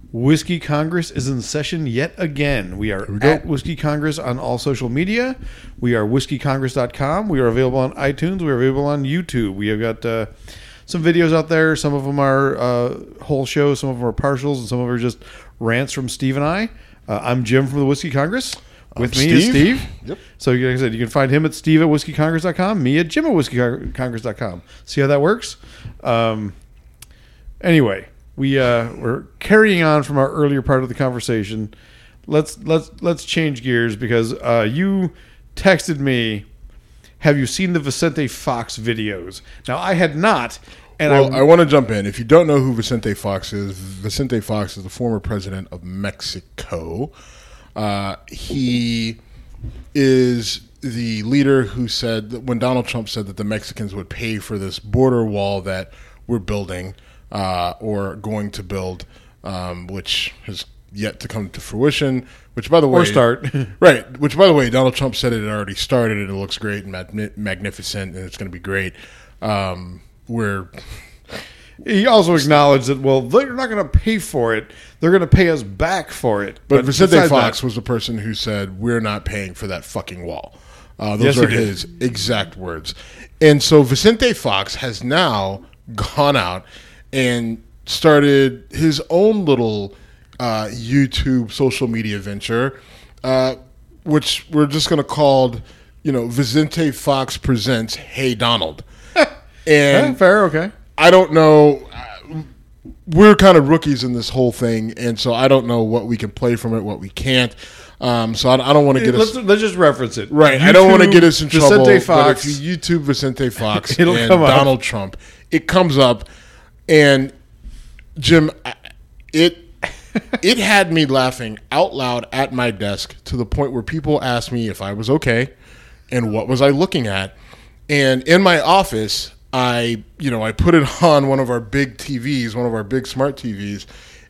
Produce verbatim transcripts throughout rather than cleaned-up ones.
Whiskey Congress is in session yet again. We are we at Whiskey Congress on all social media. We are whiskey congress dot com. We are available on iTunes. We are available on YouTube. We have got uh, some videos out there. Some of them are uh, whole shows. Some of them are partials. And some of them are just rants from Steve and I. Uh, I'm Jim from the Whiskey Congress. With I'm me Steve. is Steve. Yep. So like I said, you can find him at Steve at whiskey congress dot com. Me at Jim at whiskey congress dot com. See how that works? Um, anyway. We uh, we're carrying on from our earlier part of the conversation. Let's let's let's change gears because uh, you texted me. Have you seen the Vicente Fox videos? Now I had not, and well, I, I want to jump in. If you don't know who Vicente Fox is, Vicente Fox is the former president of Mexico. Uh, he is the leader who said that when Donald Trump said that the Mexicans would pay for this border wall that we're building. Uh, or going to build, um, which has yet to come to fruition. Which, by the way, or start right. Which, by the way, Donald Trump said it had already started, and it looks great and mag- magnificent, and it's going to be great. Um, we're he also acknowledged that well, they're not going to pay for it; they're going to pay us back for it. But, but Vicente Fox that, was the person who said we're not paying for that fucking wall. Uh, those yes, are his exact words. And so Vicente Fox has now gone out and started his own little uh, YouTube social media venture, uh, which we're just going to call, you know, Vicente Fox Presents Hey Donald. And yeah, fair, okay. I don't know. We're kind of rookies in this whole thing, and so I don't know what we can play from it, what we can't. Um, so I, I don't want to get let's, us... Let's just reference it. Right. YouTube, I don't want to get us in Vicente trouble, Fox. but if you YouTube Vicente Fox It'll and come up. Donald Trump, it comes up. And Jim, it it had me laughing out loud at my desk to the point where people asked me if I was okay and what was I looking at. And in my office, I you know I put it on one of our big T Vs, one of our big smart T Vs,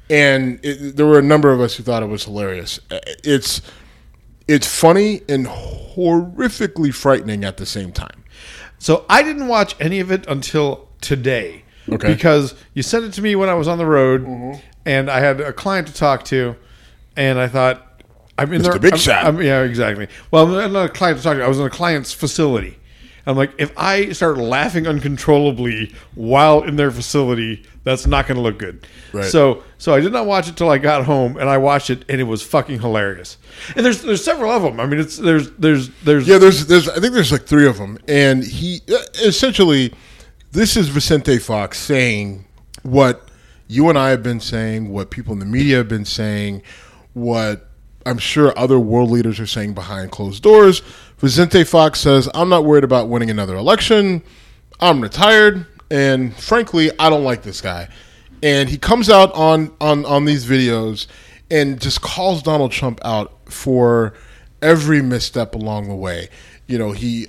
and it, there were a number of us who thought it was hilarious. It's it's funny and horrifically frightening at the same time. So I didn't watch any of it until today. Okay. Because you sent it to me when I was on the road, mm-hmm. and I had a client to talk to, and I thought, I'm in Mister there. Big I'm, Shot. I'm, yeah, exactly. Well, I'm not a client to talk to. I was in a client's facility. I'm like, if I start laughing uncontrollably while in their facility, that's not going to look good. Right. So, so I did not watch it till I got home, and I watched it, and it was fucking hilarious. And there's there's several of them. I mean, it's there's there's there's yeah, there's there's I think there's like three of them, and he essentially. This is Vicente Fox saying what you and I have been saying, what people in the media have been saying, what I'm sure other world leaders are saying behind closed doors. Vicente Fox says, I'm not worried about winning another election. I'm retired, and frankly, I don't like this guy. And he comes out on, on, on these videos and just calls Donald Trump out for every misstep along the way. You know, he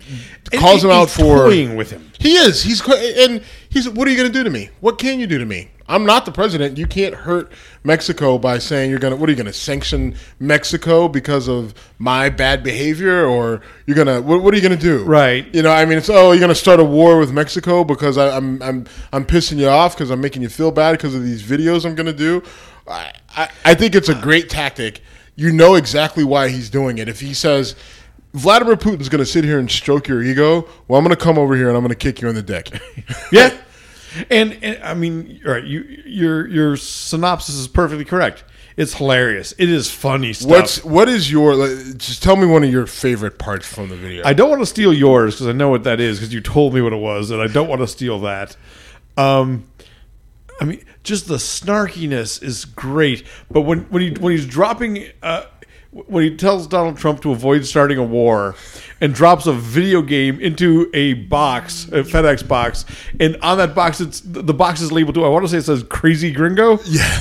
uh, calls him out for toying with him. He is. He's and he's. What are you going to do to me? What can you do to me? I'm not the president. You can't hurt Mexico by saying you're going to. What are you going to sanction Mexico because of my bad behavior, or you're going to? What, what are you going to do? Right. You know, I mean, it's oh, you're going to start a war with Mexico because I, I'm I'm I'm pissing you off because I'm making you feel bad because of these videos I'm going to do. I, I I think it's a great tactic. You know exactly why he's doing it. If he says. Vladimir Putin's going to sit here and stroke your ego. Well, I'm going to come over here and I'm going to kick you in the dick. Yeah, and, and I mean, all right, you, your your synopsis is perfectly correct. It's hilarious. It is funny stuff. What's what is your? Just tell me one of your favorite parts from the video. I don't want to steal yours because I know what that is because you told me what it was, and I don't want to steal that. Um, I mean, just the snarkiness is great, but when when he when he's dropping. Uh, When he tells Donald Trump to avoid starting a war and drops a video game into a box, a FedEx box, and on that box, it's the box is labeled to, I want to say it says Crazy Gringo. Yeah.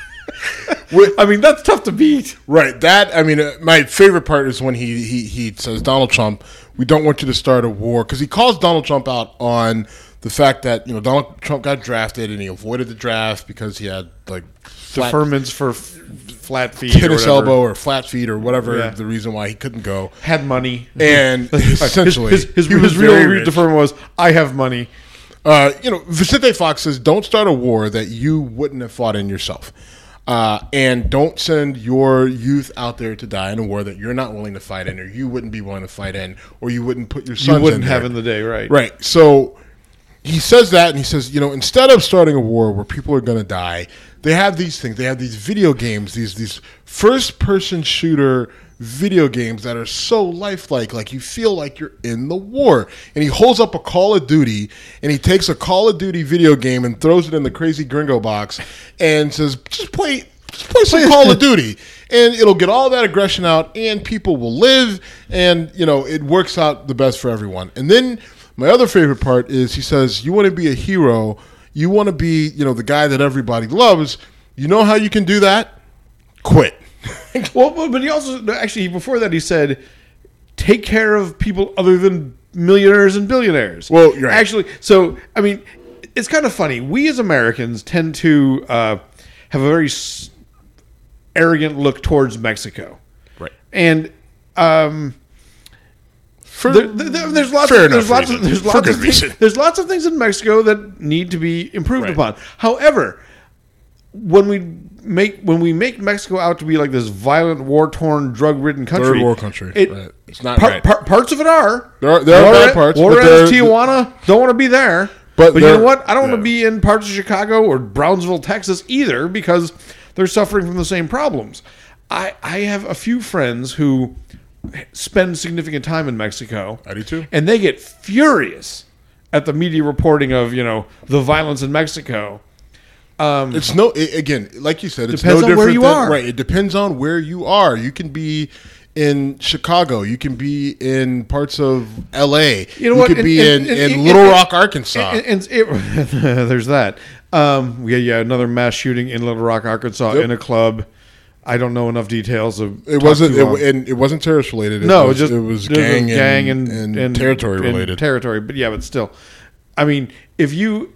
I mean, that's tough to beat. Right. That, I mean, uh, my favorite part is when he, he, he says, Donald Trump, we don't want you to start a war. Because he calls Donald Trump out on the fact that, you know, Donald Trump got drafted and he avoided the draft because he had, like, flat, deferments for f- flat feet tennis or elbow or flat feet or whatever yeah. the reason why he couldn't go. Had money. And essentially, his, his, his, he was his real very rich. deferment was, I have money. Uh, you know, Vicente Fox says, don't start a war that you wouldn't have fought in yourself. Uh, and don't send your youth out there to die in a war that you're not willing to fight in, or you wouldn't be willing to fight in, or you wouldn't put your sons You wouldn't in have there. in the day, right? Right. So he says that, and he says, you know, instead of starting a war where people are going to die, they have these things. They have these video games, these these first-person shooter video games that are so lifelike, like you feel like you're in the war. And he holds up a Call of Duty, and he takes a Call of Duty video game and throws it in the crazy gringo box and says, just play, just play some Call of Duty. And it'll get all that aggression out, and people will live, and, you know, it works out the best for everyone. And then my other favorite part is he says, you want to be a hero, you want to be, you know, the guy that everybody loves. You know how you can do that? Quit. Well, but he also actually before that he said, take care of people other than millionaires and billionaires. Well, you're right. Actually, so I mean, it's kind of funny. We as Americans tend to uh, have a very s- arrogant look towards Mexico, Right. and um, For, there, there, there's lots. fair Of, there's enough lots. Of, reason. there's For lots good of things, reason. there's lots of things in Mexico that need to be improved Right. upon. However, when we make when we make Mexico out to be like this violent, war-torn, drug-ridden country, Third world country. it, Right. It's not par- right. par- parts of it are. There are- there are Juarez- bad parts, but Juarez, they're- Tijuana, don't want to be there. But But, you they're- know what? I don't want yeah. to be in parts of Chicago or Brownsville, Texas either, because they're suffering from the same problems. I I have a few friends who spend significant time in Mexico. I do too. And they get furious at the media reporting of, you know, the violence in Mexico. Um, It's no it, again, like you said, it's Depends no on different where you than, are. right. It depends on where you are. You can be in Chicago. You can be in parts of L A. You know what? could And- be and- in, and- in and- Little and- Rock, Arkansas. And, and it, there's that. Um, yeah, yeah, another mass shooting in Little Rock, Arkansas, Yep. in a club. I don't know enough details of. it talk wasn't. too It, long. and it wasn't terrorist related. It no, was, just it was there gang, gang and, and, and, and territory and related. territory, but yeah, but still, I mean, if you,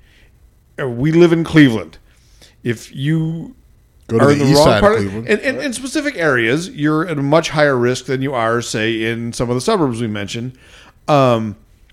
we live in Cleveland. If you Go to are the in the east wrong side part of of, Cleveland. in, in, in specific areas, you're at a much higher risk than you are, say, in some of the suburbs we mentioned. Um,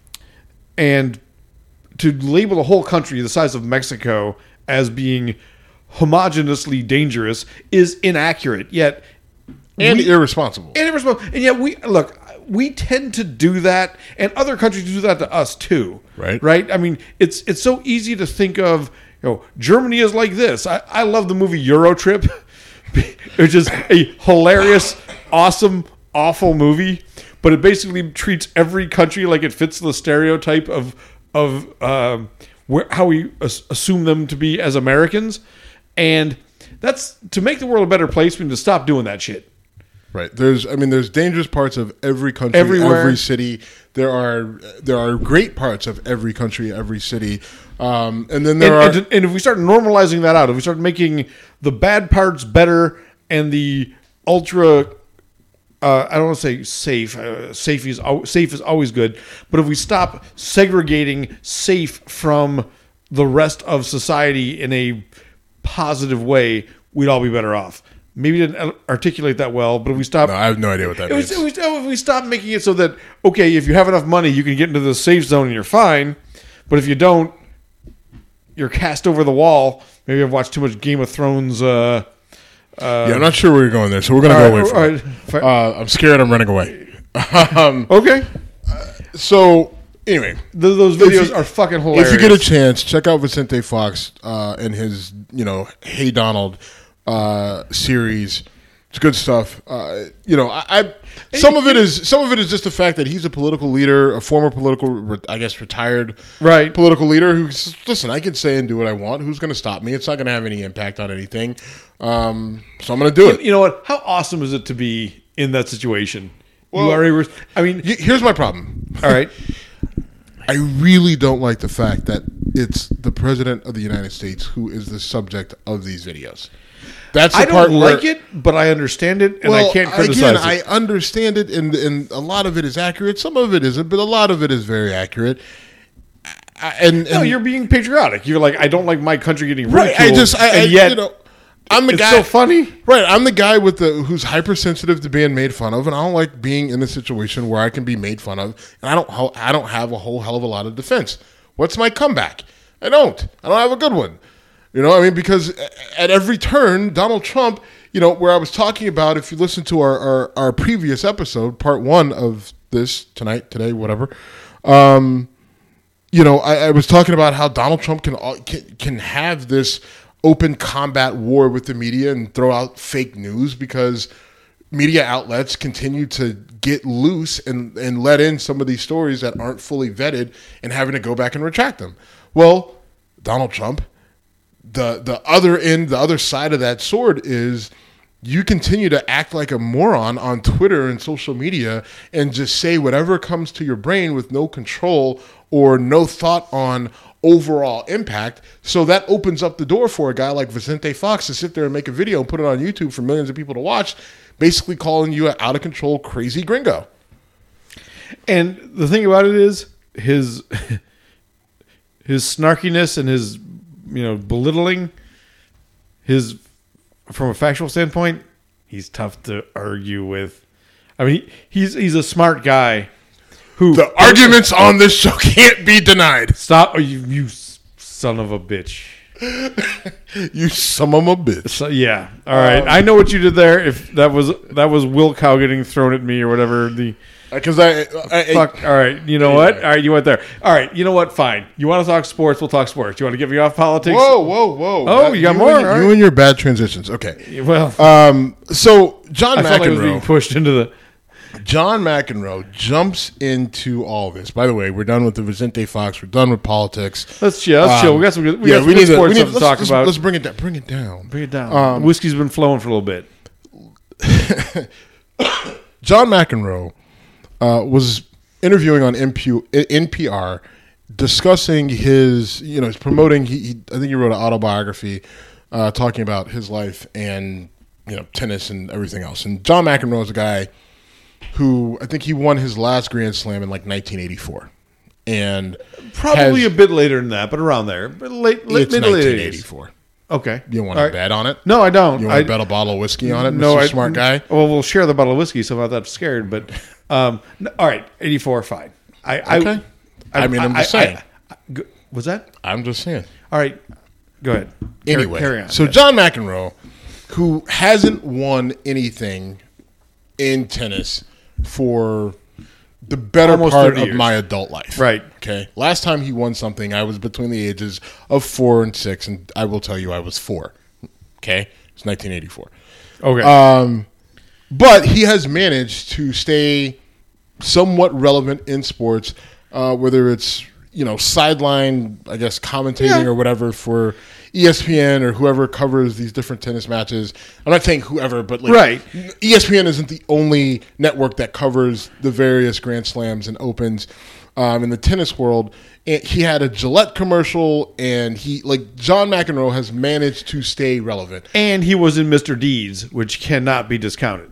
and to label the whole country the size of Mexico as being homogeneously dangerous is inaccurate. Yet, and we- irresponsible. and irresponsible. And yet, we look. We tend to do that, and other countries do that to us too. Right. Right. I mean, it's it's so easy to think of. You know, Germany is like this. I, I love the movie Euro Trip, which is a hilarious, awesome, awful movie, but it basically treats every country like it fits the stereotype of of um, where, how we as- assume them to be as Americans, and that's to make the world a better place. We need to stop doing that shit. Right. There's, I mean, there's dangerous parts of every country, Everywhere. every city. There are, there are great parts of every country, every city, um, and then there and, are. and, and if we start normalizing that out, if we start making the bad parts better and the ultra, uh, I don't want to say safe. Uh, safe is al- safe is always good, but if we stop segregating safe from the rest of society in a positive way, we'd all be better off. Maybe didn't articulate that well, but if we stop, no, I have no idea what that it was, means. it was, if we stop making it so that, okay, if you have enough money, you can get into the safe zone and you're fine. But if you don't, you're cast over the wall. Maybe I've watched too much Game of Thrones. Uh, uh, yeah, I'm not sure where you're going there, so we're gonna all go right, away from all it. right, fi- Uh, I'm scared. I'm running away. um, okay. so anyway, Th- those if videos you- are fucking hilarious. if you get a chance, check out Vicente Fox uh, and his, you know, Hey Donald uh, series. It's good stuff. Uh, you know, I, I some of it is some of it is just the fact that he's a political leader, a former political, I guess, retired Right. political leader who says, listen, I can say and do what I want. Who's going to stop me? It's not going to have any impact on anything. Um, so I'm going to do it. You know what? How awesome is it to be in that situation? Well- you are a res- I mean, Y- Here's my problem. all right. I really don't like the fact that it's the president of the United States who is the subject of these videos. That's the I part don't where, like it, but I understand it, and well, I can't criticize again, it. I understand it, and and a lot of it is accurate. Some of it isn't, but a lot of it is very accurate. I- And, no, and you're being patriotic. You're like, I don't like my country getting right. ridiculed. I just, I, I and yet, you know, I'm the it's guy. so funny. Right, I'm the guy with the who's hypersensitive to being made fun of, and I don't like being in a situation where I can be made fun of, and I don't, ho- I don't have a whole hell of a lot of defense. What's my comeback? I don't. I don't have a good one. You know, I mean, because at every turn, Donald Trump, you know, where I was talking about, if you listen to our, our, our previous episode, part one of this, tonight, today, whatever, um, you know, I, I was talking about how Donald Trump can, can can have this open combat war with the media and throw out fake news because media outlets continue to get loose and, and let in some of these stories that aren't fully vetted and having to go back and retract them. Well, Donald Trump, the the other end, the other side of that sword is you continue to act like a moron on Twitter and social media and just say whatever comes to your brain with no control or no thought on overall impact. So that opens up the door for a guy like Vicente Fox to sit there and make a video and put it on YouTube for millions of people to watch, basically calling you an out of control, crazy gringo. And the thing about it is his his snarkiness and his, you know, belittling, his, from a factual standpoint, he's tough to argue with. I mean, he's he's a smart guy. Who the arguments on this show can't be denied. Stop, you, you son of a bitch. You son of a bitch. So, yeah. All right. Um, I know what you did there. If that was that was Will Cow getting thrown at me or whatever. The because I, I fuck. All right. You know anyway. what? All right. You went there. All right. You know what? Fine. You want to talk sports? We'll talk sports. You want to get me off politics? Whoa, whoa, whoa. Oh, that, you got you more. And, right. You and your bad transitions. Okay. Well. Um. So John I McEnroe felt like I was being pushed into the. John McEnroe jumps into all this. By the way, we're done with the Vicente Fox. We're done with politics. Let's yeah, let's um, chill. We got some good. We yeah, got some we good need sports to, we need, stuff to let's, talk let's, about. Let's bring it down. Bring it down. Bring it down. Um, Whiskey's been flowing for a little bit. John McEnroe uh, was interviewing on N P R, discussing his, you know, he's promoting. He, he I think he wrote an autobiography uh, talking about his life and, you know, tennis and everything else. And John McEnroe is a guy who I think he won his last Grand Slam in like nineteen eighty-four, and probably has, a bit later than that, but around there. But late, late it's mid nineteen eighty-four. Okay, you want to right. bet on it? No, I don't. You want I, to bet a bottle of whiskey on it? No, Mister I, smart guy. Well, we'll share the bottle of whiskey, so I'm not that scared. But um, no, all right, eighty-four, fine. I, okay. I, I mean, I'm just I, saying. I, I, was that? I'm just saying. All right, go ahead. Anyway, carry on. So yes. John McEnroe, who hasn't won anything in tennis for the better Almost part of years. my adult life. Right. Okay. Last time he won something, I was between the ages of four and six, and I will tell you I was four. Okay. It's nineteen eighty-four. Okay. Um, but he has managed to stay somewhat relevant in sports, uh, whether it's, you know, sideline, I guess, commentating yeah. or whatever for E S P N or whoever covers these different tennis matches. I'm not saying whoever, but like right. E S P N isn't the only network that covers the various Grand Slams and Opens um, in the tennis world. And he had a Gillette commercial, and he like John McEnroe has managed to stay relevant. And he was in Mister Deeds, which cannot be discounted.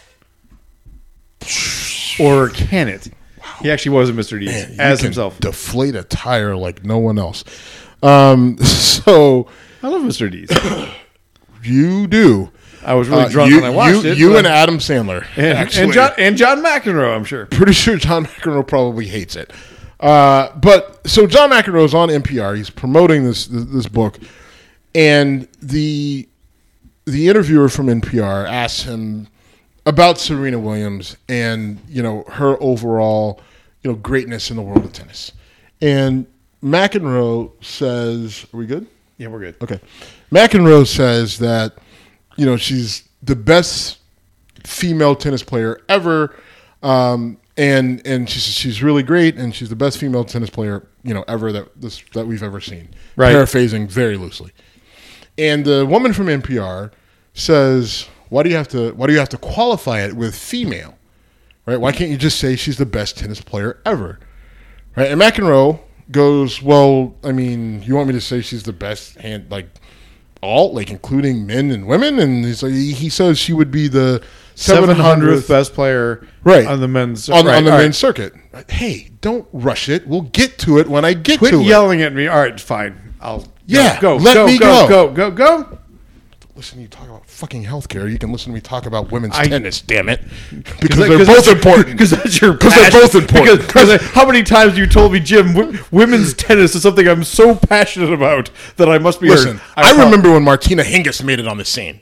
Or can it? Wow. He actually was in Mister Deeds Man, as can himself. Deflate a tire like no one else. Um, so I love Mister Deeds. You do. I was really Uh, drunk you, when I watched you, it. You but- and Adam Sandler, and, actually. and John and John McEnroe, I'm sure. Pretty sure John McEnroe probably hates it. Uh, but so John McEnroe is on N P R. He's promoting this this, this book, and the the interviewer from N P R asks him about Serena Williams and, you know, her overall, you know, greatness in the world of tennis. And McEnroe says, "Are we good? Yeah, we're good." Okay. McEnroe says that, you know, she's the best female tennis player ever. Um, And and she's she's really great, and she's the best female tennis player, you know, ever that this that we've ever seen. Right. Paraphrasing very loosely. And the woman from N P R says, "Why do you have to why do you have to qualify it with female? Right? Why can't you just say she's the best tennis player ever?" Right? And McEnroe goes, "Well, I mean, you want me to say she's the best hand like all, like including men and women?" And he's like, he says she would be the seven hundredth best player right. on the men's on, right, on the men's right. circuit. Hey, don't rush it. We'll get to it when I get Quit to it. Quit yelling at me. All right, fine. I'll yeah. Go. Let go, me go. go. Go. Go. Go. listen to you talk about fucking healthcare. You can listen to me talk about women's I, tennis. Damn it, because that, they're both important. Because that's your because they're both important. Because, because how many times have you told me, Jim, w- women's tennis is something I'm so passionate about that I must be. Listen, heard. I, I remember when Martina Hingis made it on the scene.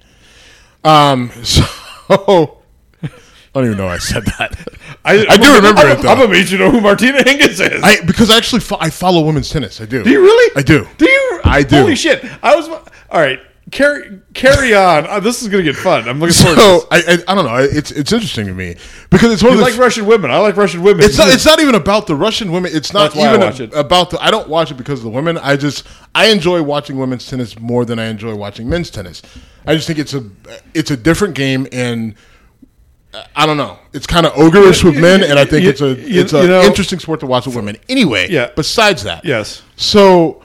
Um, so. I don't even know I said that. I, I do I'm, remember I'm, it, though. I'm amazed you know who Martina Hingis is. I, because I actually fo- I follow women's tennis. I do. Do you really? I do. Do you? I do. Holy shit. I was... All right. Carry carry on. Uh, this is going to get fun. I'm looking forward So, to this. I, I, I don't know. It's it's interesting to me. Because it's one You of the... like Russian women. I like Russian women. It's not, it's not even about the Russian women. It's not That's why even I watch it. about the... I don't watch it because of the women. I just... I enjoy watching women's tennis more than I enjoy watching men's tennis. I just think it's a it's a different game, and... I don't know. It's kind of ogreish with men, and I think You- it's a you- it's an you know- interesting sport to watch with women. Anyway, Yeah. besides that, Yes. So,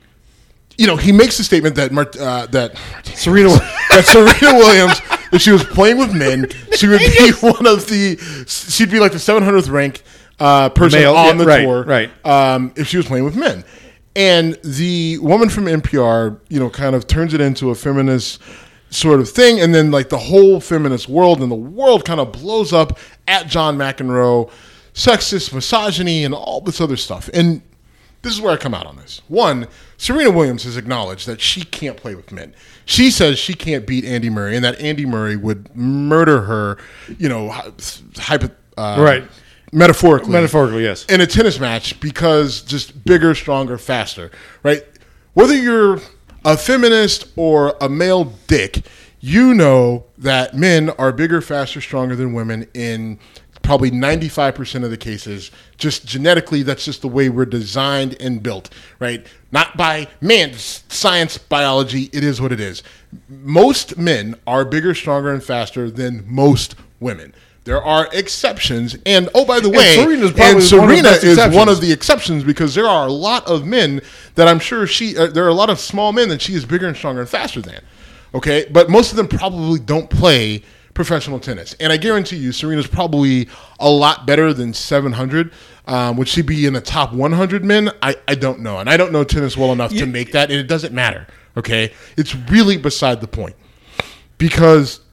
you know, he makes the statement that Mart- uh, that Serena... that Serena Williams, if she was playing with men, she would be one of the. She'd be like the seven hundredth ranked uh, person Male, on yeah, the right, tour, right. Um, if she was playing with men. And the woman from N P R, you know, kind of turns it into a feminist sort of thing, and then like the whole feminist world and the world kind of blows up at John McEnroe, sexist, misogyny, and all this other stuff. And this is where I come out on this. One, Serena Williams has acknowledged that she can't play with men. She says she can't beat Andy Murray, and that Andy Murray would murder her, you know, hypo, uh, Right. metaphorically. Metaphorically, yes. In a tennis match because just bigger, stronger, faster, right? Whether you're a feminist or a male dick, you know that men are bigger, faster, stronger than women in probably ninety-five percent of the cases. Just genetically, that's just the way we're designed and built, right? Not by, man, science, biology, it is what it is. Most men are bigger, stronger, and faster than most women. There are exceptions, and oh, by the way, Serena's probably and one of the Serena best is exceptions. one of the exceptions because there are a lot of men that I'm sure she, uh, there are a lot of small men that she is bigger and stronger and faster than. Okay, but most of them probably don't play professional tennis, and I guarantee you, Serena's probably a lot better than seven hundred. Um, would she be in the top one hundred men? I, I don't know, and I don't know tennis well enough You- to make that, and it doesn't matter. Okay, it's really beside the point because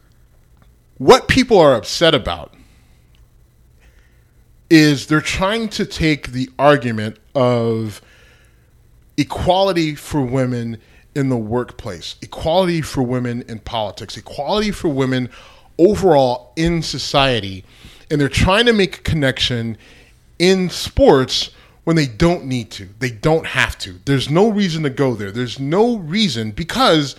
what people are upset about is they're trying to take the argument of equality for women in the workplace, equality for women in politics, equality for women overall in society, and they're trying to make a connection in sports when they don't need to. They don't have to. There's no reason to go there. There's no reason because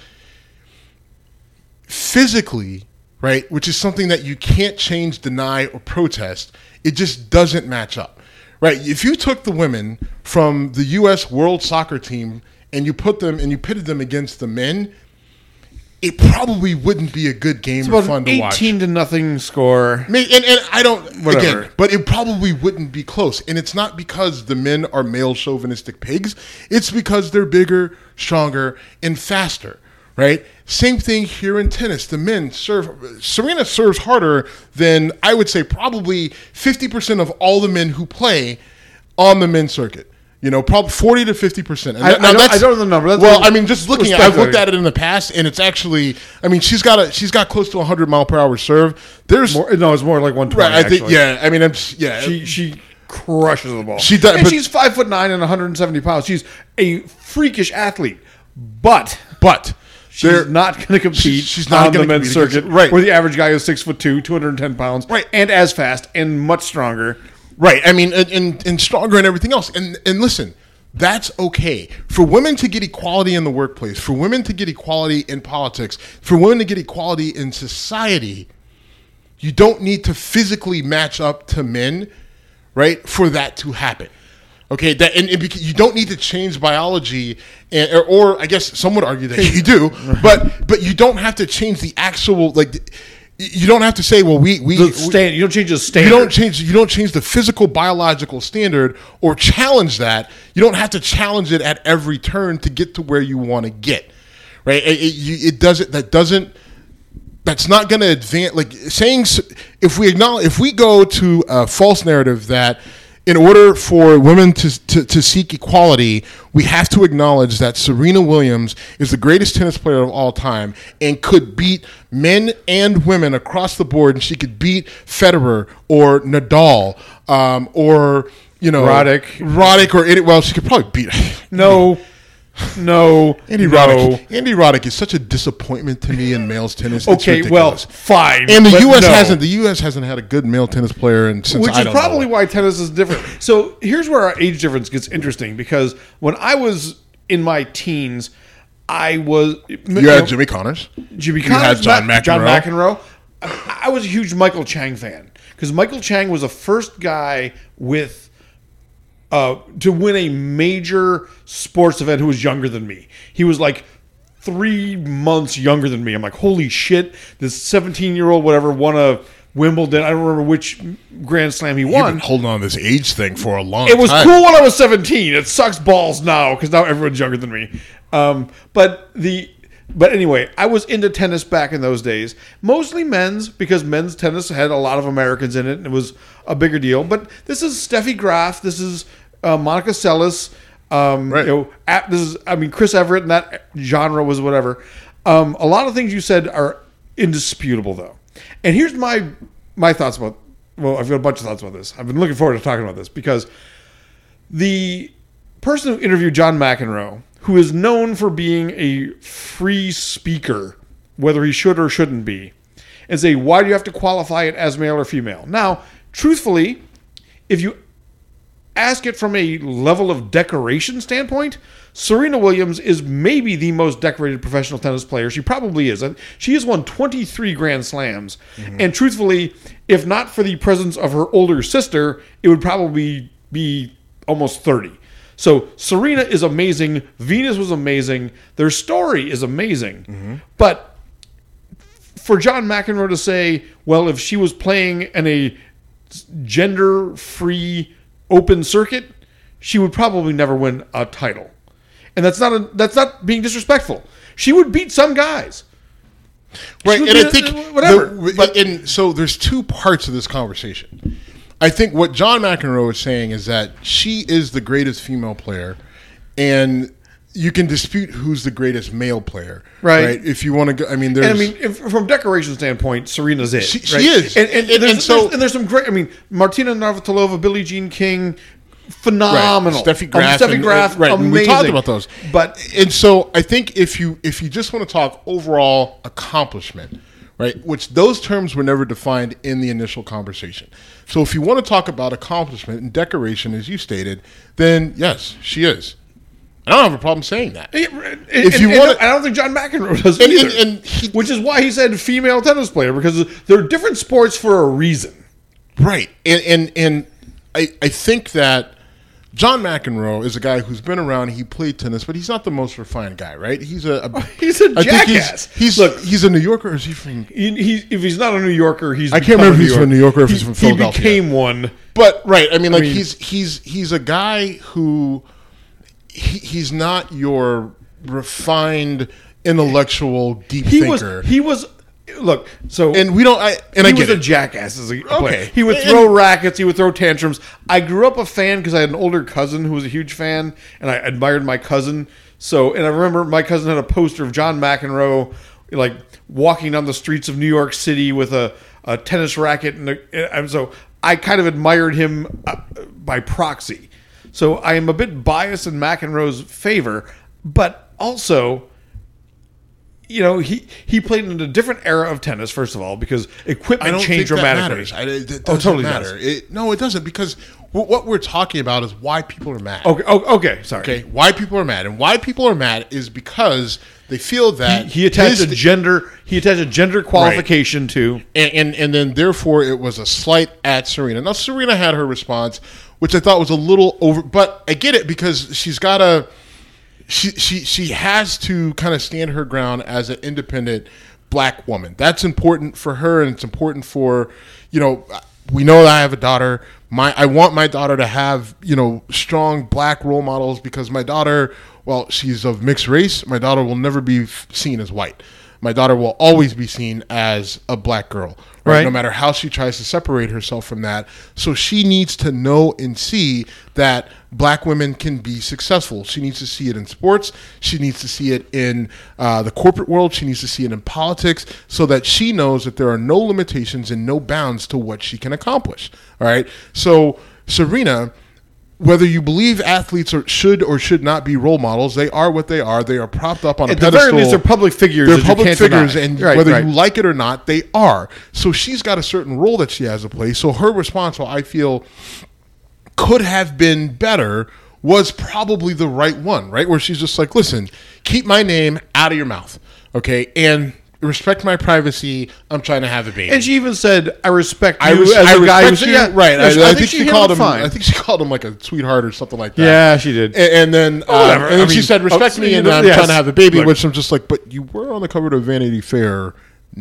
physically, right, which is something that you can't change, deny, or protest, it just doesn't match up, right? If you took the women from the U S World Soccer Team and you put them and you pitted them against the men, it probably wouldn't be a good game It's or about fun to an watch. eighteen to nothing score. May- And, and I don't, Whatever. again, but it probably wouldn't be close. And it's not because the men are male chauvinistic pigs. It's because they're bigger, stronger, and faster, right? Same thing here in tennis. The men serve, Serena serves harder than, I would say, probably fifty percent of all the men who play on the men's circuit. You know, probably forty to fifty percent. And I- that- I now don't- that's- I don't know the number. That's well, what- I mean, just looking at, I've looked at it in the past, and it's actually, I mean, she's got a, she's got close to a hundred mile per hour serve. There's, More, no, it's more like one twenty. right, I think, actually. yeah, I mean, I'm, just- yeah, She she crushes the ball. She does- and but- she's five foot nine and one hundred seventy pounds. She's a freakish athlete, but but she's they're not going to compete. She's- she's not on the gonna men's compete circuit, against- right. Where the average guy is six foot two, two hundred ten pounds, Right. and as fast and much stronger. Right. I mean, and, and, and stronger and everything else. And and listen, that's okay. For women to get equality in the workplace, for women to get equality in politics, for women to get equality in society, you don't need to physically match up to men, right, for that to happen. Okay, that and, and because you don't need to change biology, and, or, or I guess some would argue that you do, but but you don't have to change the actual like. You don't have to say, well, we we, The we stand, you don't change the standard. you don't change. You don't change the physical, biological standard or challenge that. You don't have to challenge it at every turn to get to where you want to get. Right? It, it, you- it doesn't. That doesn't. That's not going to advance. Like saying, s- if we acknowledge, if we go to a false narrative that in order for women to, to, to seek equality, we have to acknowledge that Serena Williams is the greatest tennis player of all time and could beat men and women across the board. And she could beat Federer or Nadal um, or, you know, Roddick. Roddick or any, well, she could probably beat. No. No, Andy no. Roddick. Andy Roddick is such a disappointment to me in males tennis. It's Okay, well, ridiculous. fine. And the but U S no. hasn't. The U S hasn't had a good male tennis player in since Which I is don't probably know. why tennis is different. So here's where our age difference gets interesting, because when I was in my teens, I was You had Jimmy Connors. Jimmy you Connors, had John Ma- John McEnroe. McEnroe. I, I was a huge Michael Chang fan because Michael Chang was the first guy with uh, to win a major sports event who was younger than me. He was like three months younger than me. I'm like, holy shit! This seventeen year old whatever won a Wimbledon. I don't remember which Grand Slam he You've won. been holding on to this age thing for a long It was time. cool when I was seventeen. It sucks balls now because now everyone's younger than me. Um, but the but anyway, I was into tennis back in those days, mostly men's because men's tennis had a lot of Americans in it, and it was a bigger deal. But this is Steffi Graf. This is uh, Monica Seles. Um, Right. You know, at, this is I mean Chris Everett, and that genre was whatever. Um, a lot of things you said are indisputable, though. And here's my my thoughts about. Well, I've got a bunch of thoughts about this. I've been looking forward to talking about this because the person who interviewed John McEnroe, who is known for being a free speaker, whether he should or shouldn't be, and say, why do you have to qualify it as male or female? Now, truthfully, if you ask it from a level of decoration standpoint, Serena Williams is maybe the most decorated professional tennis player. She probably is. She has won twenty-three Grand Slams. Mm-hmm. And truthfully, if not for the presence of her older sister, it would probably be almost thirty. So Serena is amazing. Venus was amazing. Their story is amazing. Mm-hmm. But for John McEnroe to say, well, if she was playing in a gender-free open circuit, she would probably never win a title. And that's not a, that's not being disrespectful. She would beat some guys. Right, and I be, think whatever. The, but and so there's two parts of this conversation. I think what John McEnroe is saying is that she is the greatest female player, and you can dispute who's the greatest male player, right? right? If you want to go, I mean, there's. And I mean, if, from decoration standpoint, Serena's it. She, right? she is, and, and, and, and, there's, and so there's, and there's some great. I mean, Martina Navratilova, Billie Jean King, phenomenal. Right. Steffi Graf, um, Steffi and- Graf, and- right? amazing. We talked about those, but and so I think if you if you just want to talk overall accomplishment, right? Which those terms were never defined in the initial conversation. So if you want to talk about accomplishment and decoration, as you stated, then yes, she is. I don't have a problem saying that. If If you you want, wanna- I don't think John McEnroe does And- either. and- and he- which is why he said female tennis player, because they're different sports for a reason. Right. And and, and I, I think that John McEnroe is a guy who's been around. He played tennis, but he's not the most refined guy, right? He's a, a He's a I think jackass. He's, he's Look, he's a New Yorker. Or is he from? he, he, if he's not a New Yorker, he's. I can't become remember a if he's from New York or if he, he's from Philadelphia. He became one. But right, I mean, like mean- he's he's he's a guy who he, he's not your refined intellectual deep He thinker. was. He was. Look. So and we don't. I and he I get was a it. jackass as a Okay. player. He would And- throw rackets. He would throw tantrums. I grew up a fan because I had an older cousin who was a huge fan, and I admired my cousin. So, and I remember my cousin had a poster of John McEnroe, like walking down the streets of New York City with a, a tennis racket, and, a, and so I kind of admired him uh, by proxy. So I am a bit biased in McEnroe's favor, but also, you know, he, he played in a different era of tennis, first of all, because I equipment don't changed think that dramatically. matters. I, it doesn't Oh, totally matter. does. It, no, it doesn't, because w- what we're talking about is why people are mad. Okay, oh, okay, sorry. Okay, why people are mad, and why people are mad is because they feel that He, he attached his- a gender. He attached a gender qualification to. and, and and then therefore it was a slight at Serena. Now Serena had her response, which I thought was a little over, but I get it because she's got a she she she has to kind of stand her ground as an independent black woman. That's important for her, and it's important for, you know, we know that I have a daughter. My I want my daughter to have, you know, strong black role models, because my daughter, well, she's of mixed race. My daughter will never be f- seen as white. my daughter will always be seen as a black girl, right? Right. No matter how she tries to separate herself from that. So she needs to know and see that black women can be successful. She needs to see it in sports. She needs to see it in uh, the corporate world. She needs to see it in politics, so that she knows that there are no limitations and no bounds to what she can accomplish. All right. So Serena, whether you believe athletes are, should or should not be role models, they are what they are. They are propped up on a At the pedestal. very least, they're public figures. They're that you public can't figures, deny. and Right, whether right. you like it or not, they are. So she's got a certain role that she has to play. So her response, well, I feel, could have been better, was probably the right one, right? Where she's just like, listen, keep my name out of your mouth, okay? And respect my privacy. I'm trying to have a baby. And she even said, "I respect you I, res- as I a guy respect who's you, yeah, right? yeah, I, I, think, think, she handled called it him. fine. I think she called him like a sweetheart or something like that. Yeah, she did. And, and then, uh, Whatever. and then I she mean, said, "Respect oh, me," you and know, I'm yes. trying to have a baby. Look. Which I'm just like, but you were on the cover of Vanity Fair,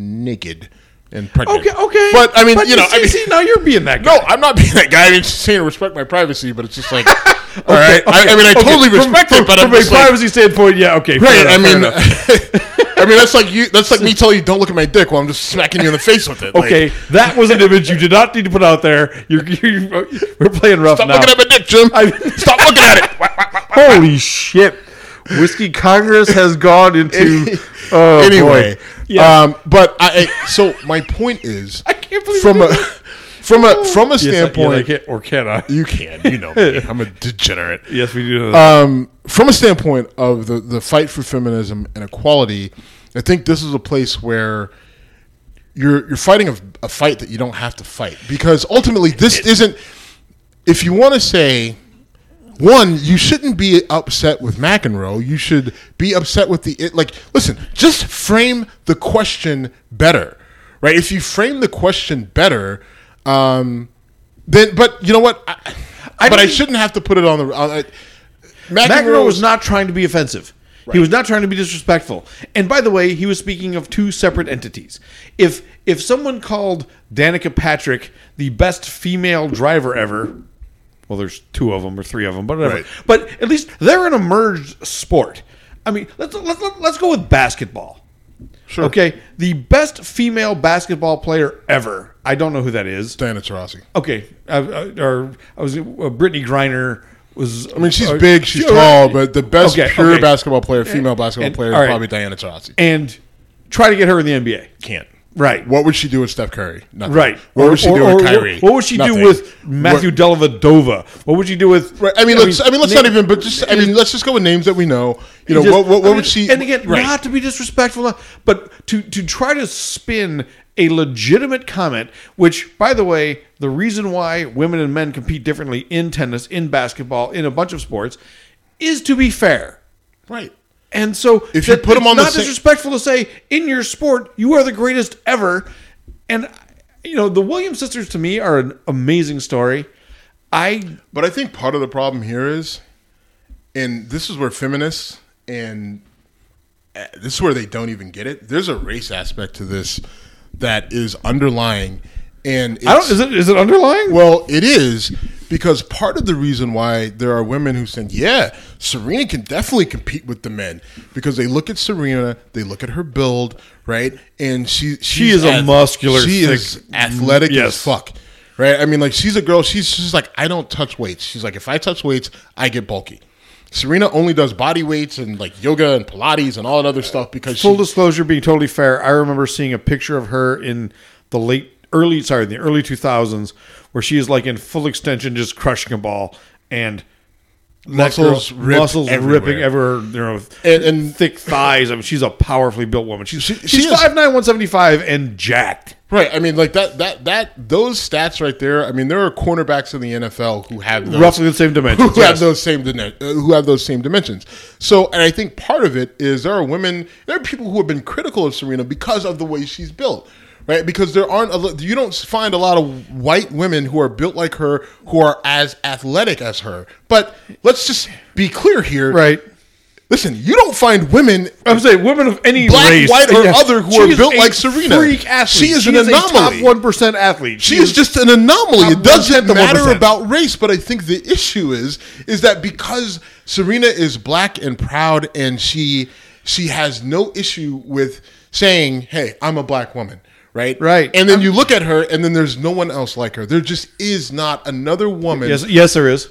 naked and pregnant. Okay, okay. But I mean, But you know, see, I mean, see, now you're being that guy. no, I'm not being that guy. I mean, she's saying respect my privacy, but it's just like, all right. I, I mean, I okay. totally From- respect from, it, but from I'm a just like, privacy standpoint, yeah, okay, fair right? enough, I fair mean, enough. I mean, that's like you. That's like me telling you, don't look at my dick while I'm just smacking you in the face with it. Like, Okay, that was an image you did not need to put out there. You're, you're, we're playing rough stop now. looking at my dick, Jim. I- Stop looking at it. Holy shit! Whiskey Congress has gone into. Oh, Anyway, boy. Yeah. um, but I, I so my point is, I can't believe from you a did that. from a from a Yes, I- standpoint, yeah, I can, or can I? you can, you know me, I'm a degenerate. Yes, we do. Know that. Um, from a standpoint of the the fight for feminism and equality, I think this is a place where you're you're fighting a, a fight that you don't have to fight, because ultimately this isn't. If you want to say, one, you shouldn't be upset with McEnroe. You should be upset with the it, like. Listen, just frame the question better, right? If you frame the question better, um, then. But you know what? I, I but I didn't- shouldn't have to put it on the. Uh, McEnroe was not trying to be offensive. He was not trying to be disrespectful. And by the way, he was speaking of two separate entities. If if someone called Danica Patrick the best female driver ever, well, there's two of them or three of them, but whatever. Right. But at least they're an emerged sport. I mean, let's let's let's go with basketball. Sure. Okay, the best female basketball player ever. I don't know who that is. Diana Taurasi. Okay, uh, uh, or I was uh, Brittany Griner. Was, I mean, she's uh, big, she's she- tall, but the best Okay, pure okay. basketball player, female basketball and- player, all is right. probably Diana Taurasi. and try to get her in the N B A. Can't. Right. What would she do with Steph Curry? Nothing. Right. What Or- would she or- do or with Kyrie? What would she Nothing. do with Matthew Dellavedova? What would she do with? Right. I mean, let's. I mean, let's name- not even. But just. I mean, let's just go with names that we know. You know, just- what? What, what I mean, would she? And again, right. not to be disrespectful, but to to try to spin a legitimate comment. Which, by the way, the reason why women and men compete differently in tennis, in basketball, in a bunch of sports, is to be fair. Right. And so, If you that- put 'em it's on the not same- disrespectful to say in your sport you are the greatest ever. And you know, the Williams sisters to me are an amazing story. I But I think part of the problem here is, and this is where feminists and uh, this is where they don't even get it. There's a race aspect to this that is underlying, and it's, I don't. Is it is it underlying? Well, it is, because part of the reason why there are women who say, yeah, Serena can definitely compete with the men, because they look at Serena, they look at her build, right? And she she's She is a muscular, she thick- is athletic yes. as fuck. Right? I mean, like, she's a girl, she's just like, I don't touch weights. She's like, if I touch weights, I get bulky. Serena only does body weights and like yoga and Pilates and all that other stuff because Full she, disclosure, being totally fair, I remember seeing a picture of her in the late early sorry the early two thousands where she is like in full extension, just crushing a ball, and that Muscles girl- ripped muscles everywhere. ripping ever, you know, And- and- thick thighs. I mean, she's a powerfully built woman. She's She- she's she is- five nine, one seventy five, and jacked. right. I mean, like that, that, that, those stats right there. I mean, there are cornerbacks in the N F L who have those, Roughly the same dimensions. who have yes. those same dine- uh, who have those same dimensions. So, and I think part of it is there are women, there are people who have been critical of Serena because of the way she's built, right? Because there aren't a, lo- you don't find a lot of white women who are built like her who are as athletic as her. But let's just be clear here, Right. Listen, you don't find women. I'm saying women of any Black, race, white, or yeah, other who she are is built a like Serena. Freak athlete. She is an a anomaly. top one percent athlete. She is just an anomaly. top It doesn't one-tenth of one matter percent. about race, but I think the issue is is that because Serena is black and proud, and she she has no issue with saying, "Hey, I'm a black woman." Right, Right. and then you look at her, and then there's no one else like her. There just is not another woman. Yes, yes, there is.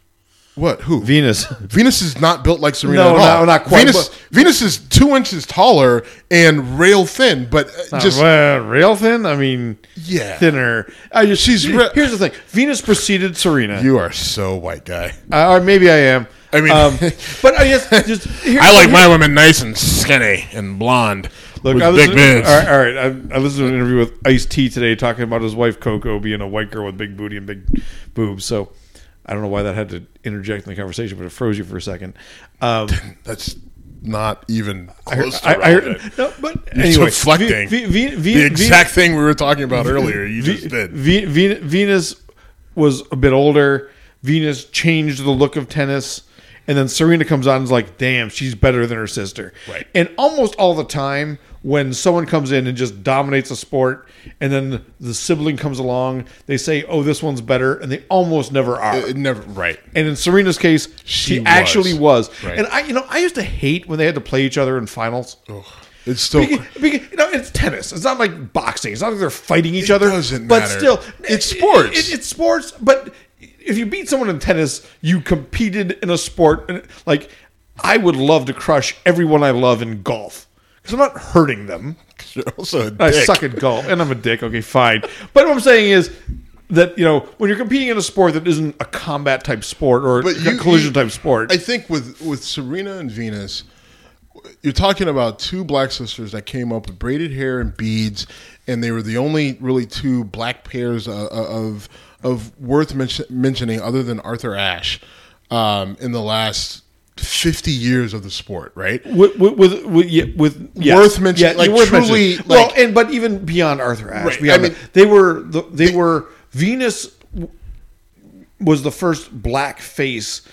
What? Who? Venus. Venus is not built like Serena No, at all. no, not quite, Venus, but- Venus is two inches taller and rail thin, but uh, just well, real thin. I mean, Yeah. thinner. I just, She's re- here's the thing. Venus preceded Serena. you are so white guy. Uh, or maybe I am. I mean- um, but I guess just here, I like here- my women nice and skinny and blonde Look, with I big listened, boobs. all right, all right. I, I listened to an interview with Ice-T today talking about his wife Coco being a white girl with big booty and big boobs. So I don't know why that had to interject in the conversation, but it froze you for a second. Um, That's not even I heard, close to I, I heard, relevant. no, but You're anyway, deflecting V, v, v, the exact thing we were talking about earlier. You v, just did. v, v, Venus was a bit older. Venus changed the look of tennis. And then Serena comes on and is like, damn, she's better than her sister. Right. And almost all the time when someone comes in and just dominates a sport and then the sibling comes along, they say, oh, this one's better. And they almost never are. It never right. And in Serena's case, she, She was. actually was. Right. And I, you know, I used to hate when they had to play each other in finals. Ugh. It's still. Because, because, you know, it's tennis. It's not like boxing. It's not like they're fighting each other. doesn't but matter. still, It's it- sports. it- it's sports. But if you beat someone in tennis, you competed in a sport. And like, I would love to crush everyone I love in golf because I'm not hurting them. You're also a dick. I suck at golf, and I'm a dick. Okay, fine. But what I'm saying is that, you know, when you're competing in a sport that isn't a combat type sport or But a you- collision you- type sport, I think with with Serena and Venus, you're talking about two black sisters that came up with braided hair and beads, and they were the only really two black pairs uh, of of worth men- mentioning, other than Arthur Ashe, um, in the last fifty years of the sport. Right? with with with, with, yeah, with yes. Worth mentioning, like, worth truly, mentioning. well, like- and but even beyond Arthur Ashe, Right, beyond I mean- that, they were the, they, were Venus was the first black face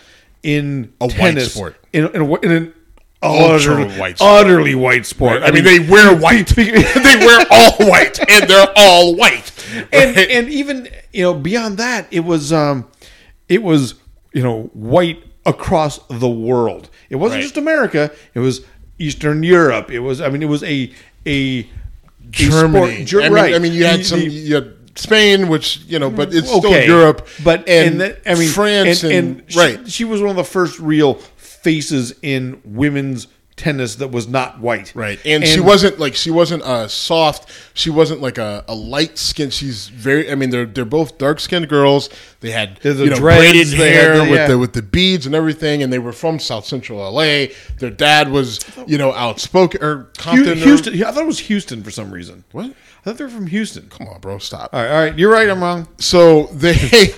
in A white tennis sport. in in, a, in an Ultra utterly white sport. utterly white sport. I mean, they wear white. they wear all white, and they're all white. and Right? and even, you know, beyond that, it was um, it was, you know, white across the world. It wasn't Right. just America. It was Eastern Europe. It was, I mean, it was a a Germany. a sport, Ger- I mean, right. I mean, you had The- some. the- You had Spain, which you know, but it's okay. still Europe. But and, and then, I mean, France and, and, she, right. She was one of the first real faces in women's tennis that was not white. Right, and, she wasn't like she wasn't uh, soft. She wasn't like a, a light skin. She's very. I mean, they're they're both dark skinned girls. They had They're the you know, dreads, braided they had hair the- with yeah. the with the beads and everything, and they were from South Central L A. Their dad was you know outspoken or Hu- Compton. or- Houston. I thought it was Houston for some reason. What? I thought they were from Houston. Come on, bro, stop. All right, all right. You're right. I'm wrong. So they.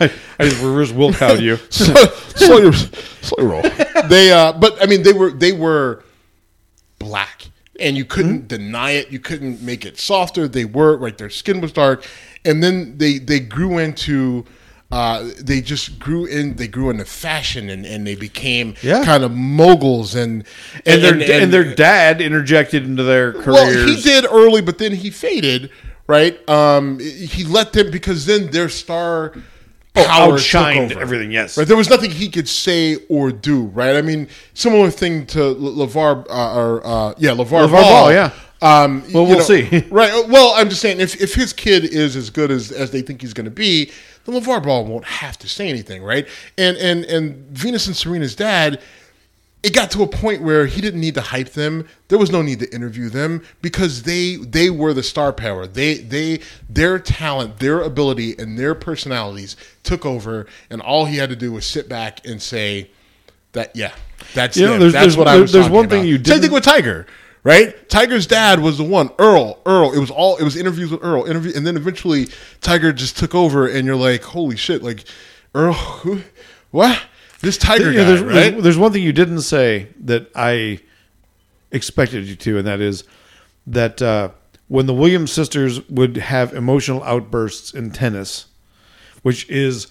I just reverse Wilcowed you. slow, slow your slow your roll. They, uh, but I mean, they were they were black, and you couldn't deny it. You couldn't make it softer. They were like their skin was dark, and then they they grew into. Uh, they just grew in. They grew into fashion, and, and they became Yeah. kind of moguls, and And their and, their dad interjected into their careers. well, he did early, but then he faded. Right? Um, he let them because then their star Oh, power outshined took over. everything. Yes. Right, there was nothing he could say or do. Right, I mean, similar thing to Le- LeVar, uh, or uh, yeah, LeVar, LeVar Ball. Ball, yeah. Um, Well, you we'll know, see. Right. Well, I'm just saying, if if his kid is as good as, as they think he's going to be, then LeVar Ball won't have to say anything, right? And and and Venus and Serena's dad, it got to a point where he didn't need to hype them. There was no need to interview them because they they were the star power. They they their talent, their ability, and their personalities took over, and all he had to do was sit back and say that, yeah, that's You know, them. there's- that's there's- what I was there's talking one thing about. you Same didn't- thing with Tiger. Right, Tiger's dad was the one. Earl, Earl. It was all. It was interviews with Earl. Interview, and then eventually Tiger just took over, and you're like, holy shit! Like, Earl, who, what? This Tiger You know, guy, there's, right? there's, there's one thing you didn't say that I expected you to, and that is that uh, when the Williams sisters would have emotional outbursts in tennis, which is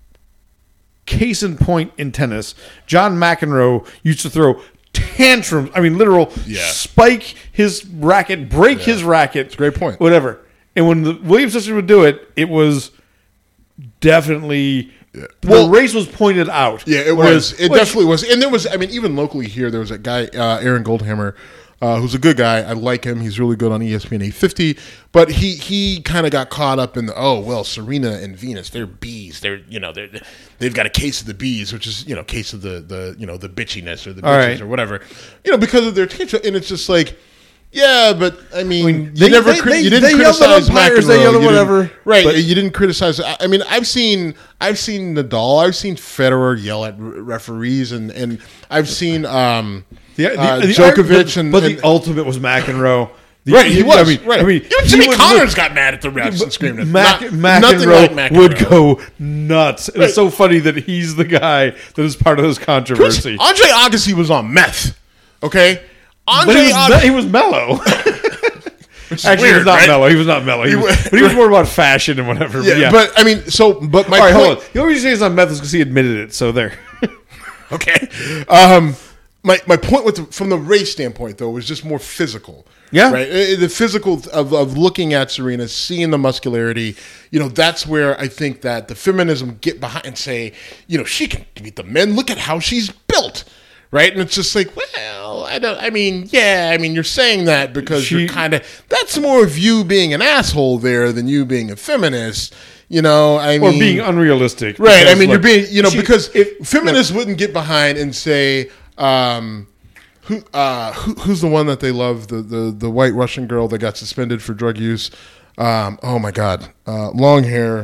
case in point in tennis, John McEnroe used to throw tantrums. I mean, literal Yeah. spike his racket, break his racket. It's a great point. Whatever. And when the Williams sisters would do it, it was definitely the Well- race was pointed out. Yeah, it Whereas- was. It which- definitely was. And there was. I mean, even locally here, there was a guy, uh, Aaron Goldhammer. uh, who's a good guy. I like him. He's really good on E S P N eight fifty. But he he kind of got caught up in the oh well, Serena and Venus, they're bees. They're you know they they've got a case of the bees, which is you know case of the the you know the bitchiness or the bitches right. or whatever. You know because of their attention, and it's just like. Yeah, but I mean, I mean, you they- never they- cri- they- you didn't they yelled at criticize umpires, they McEnroe, yelled at you didn't- whatever, right? but- You didn't criticize. I I mean, I've seen I've seen Nadal, I've seen Federer yell at re- referees, and, and I've seen um, The, the, uh, the- Djokovic, but, and, but and the ultimate was McEnroe. The, right, he was. I mean, right. I mean, Even he Jimmy would- Connors got mad at the refs and screamed at them. Mac, Not- McEnroe, nothing like McEnroe would go nuts. It's so funny that he's the guy that is part of this controversy. Andre Agassi was on meth. Okay, Andre But he was, Agassi. me- he was mellow. Which is Actually, he weird, was not right? mellow. He was not mellow. He He was, wa- but he was more about fashion and whatever. Yeah, but, yeah. but I mean, so but my all right, point, hold on. The only reason he's on meth is because he admitted it. So there. Okay. Um, my my point with the, from the race standpoint though was just more physical. Yeah. Right. Uh, The physical of, of looking at Serena, seeing the muscularity. You know, that's where I think that the feminism get behind and say, you know, she can beat the men. Look at how she's built. Right. And it's just like, well, I don't. I mean, yeah. I mean, you're saying that because She- you're kind of. That's more of you being an asshole there than you being a feminist. You know, I Or mean, being unrealistic. right. I because, mean, look, you're being, you know, she- because if- feminists wouldn't get behind and say, um, who, uh, who, who's the one that they love? The, the the white Russian girl that got suspended for drug use. Um, oh my God, uh, long hair.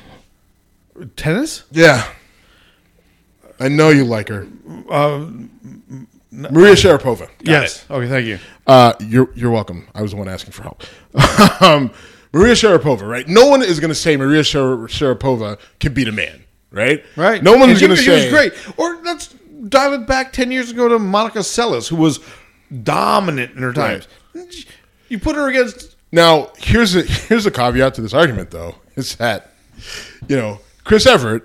tennis? Yeah, I know you like her, Uh, Maria Sharapova. Got yes. it. Okay, thank you. Uh, you're you're welcome. I was the one asking for help. um, Maria Sharapova, right? No one is going to say Maria Shar- Sharapova can beat a man, right? Right. No one's And she- going to she say was great. Or let's dial it back ten years ago to Monica Seles, who was dominant in her times. You put her against. Now, here's a here's a caveat to this argument, though. Is that, you know, Chris Everett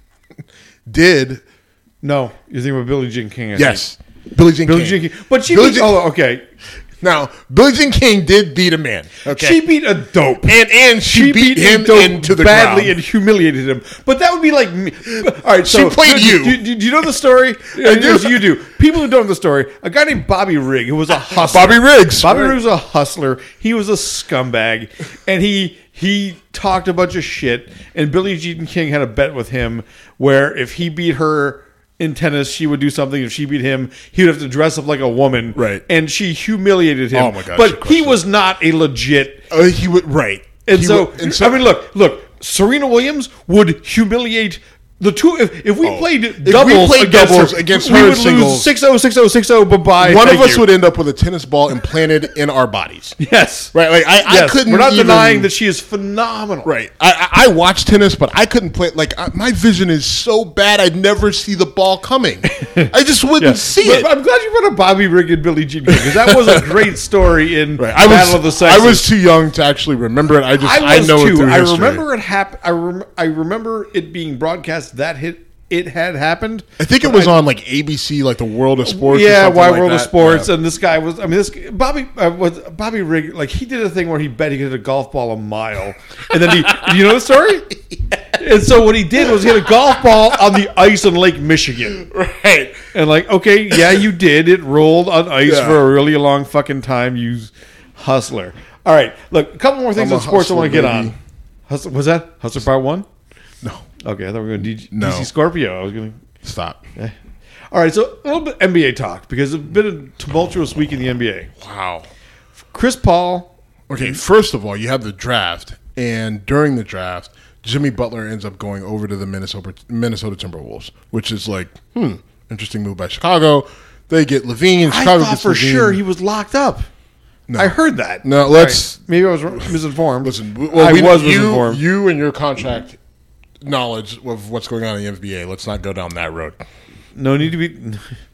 did No, you're thinking about Billie Jean King. I yes, Billie Jean think. Billie King. Jean King. But she Billie beat. Jean- Oh, okay. Now, Billie Jean King did beat a man. Okay, She beat a dope. and and she, beat, him dope into the badly ground. and humiliated him. But that would be like me. All right, so She played do, you. Do, do, do you know the story? I do. Yes, you do. People who don't know the story. A guy named Bobby Rigg, who was a hustler. Bobby Riggs. Bobby Right. Riggs was a hustler. He was a scumbag, and he he talked a bunch of shit. And Billie Jean King had a bet with him where if he beat her in tennis, she would do something. If she beat him, he would have to dress up like a woman. Right. And she humiliated him. Oh, my God, she But crushed he him. was not a legit. Uh, he would right, And He so, would- and so I mean, look, look. Serena Williams would humiliate the two. If, if we Oh. played If we doubles played against doubles her, against we her would singles- lose six oh, six oh, six oh. Bye bye. one of Thank us you. would end up with a tennis ball implanted in our bodies. Yes. Right, like I, I Yes. couldn't. We're not even- denying that she is phenomenal. Right. I, I I watch tennis, but I couldn't play. Like I, my vision is so bad, I'd never see the ball coming. I just wouldn't Yeah. see But it. I'm glad you brought up Bobby Rigg and Billie Jean King because that was a great story in Right. I Battle was of the Sexes. I was too young to actually remember it. I just I, I was know it too. through I history. remember it hap- I, rem- I remember it being broadcast that hit. It had happened. I think it was on like A B C, like the World of Sports. or Yeah, something Wide like World of that. Sports, Yeah. and this guy was. I mean, this Bobby uh, was Bobby Rigg. Like he did a thing where he bet he could hit a golf ball a mile, and then he. Do you know the story? And so what he did was hit a golf ball on the ice in Lake Michigan, Right. and like, okay, yeah, you did. It rolled on ice Yeah. for a really long fucking time. You hustler. All right, look, a couple more things I'm a in sports I want to hustler, get baby. on. Hustle, was that Hustler Part One? No. Okay, I thought we were going to D- No. D C Scorpio. I was going to. Stop. All right, so a little bit N B A talk because it's been a tumultuous week in the N B A. Wow. Chris Paul. Okay, first of all, you have the draft, and during the draft, Jimmy Butler ends up going over to the Minnesota Minnesota Timberwolves, which is like, hmm, interesting move by Chicago. They get Levine. Chicago I thought gets for Levine. sure he was locked up. No. I heard that. No, All let's- right, maybe I was misinformed. Listen, well, I we, was you, misinformed. you and your contract knowledge of what's going on in the N B A. Let's not go down that road. No need to be.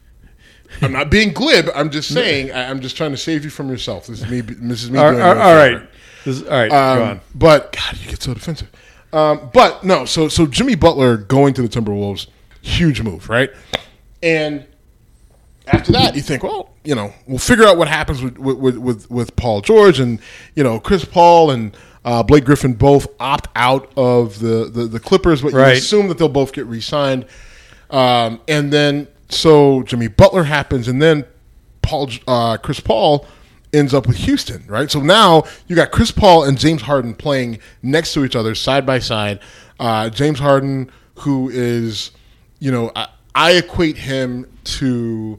I'm not being glib. I'm just saying. I, I'm just trying to save you from yourself. This is me. This is me. all doing all- you a all favor. right. This, all right. go Um, on. but God, you get so defensive. Um, but no, so so Jimmy Butler going to the Timberwolves, huge move, right? And after that, you think, well, you know, we'll figure out what happens with with with, with Paul George and you know Chris Paul and uh, Blake Griffin both opt out of the the, the Clippers, but Right. you assume that they'll both get re-signed. Um, and then so Jimmy Butler happens, and then Paul, uh, Chris Paul ends up with Houston, right? So now you got Chris Paul and James Harden playing next to each other, side by side. Uh, James Harden, who is, you know, I, I equate him to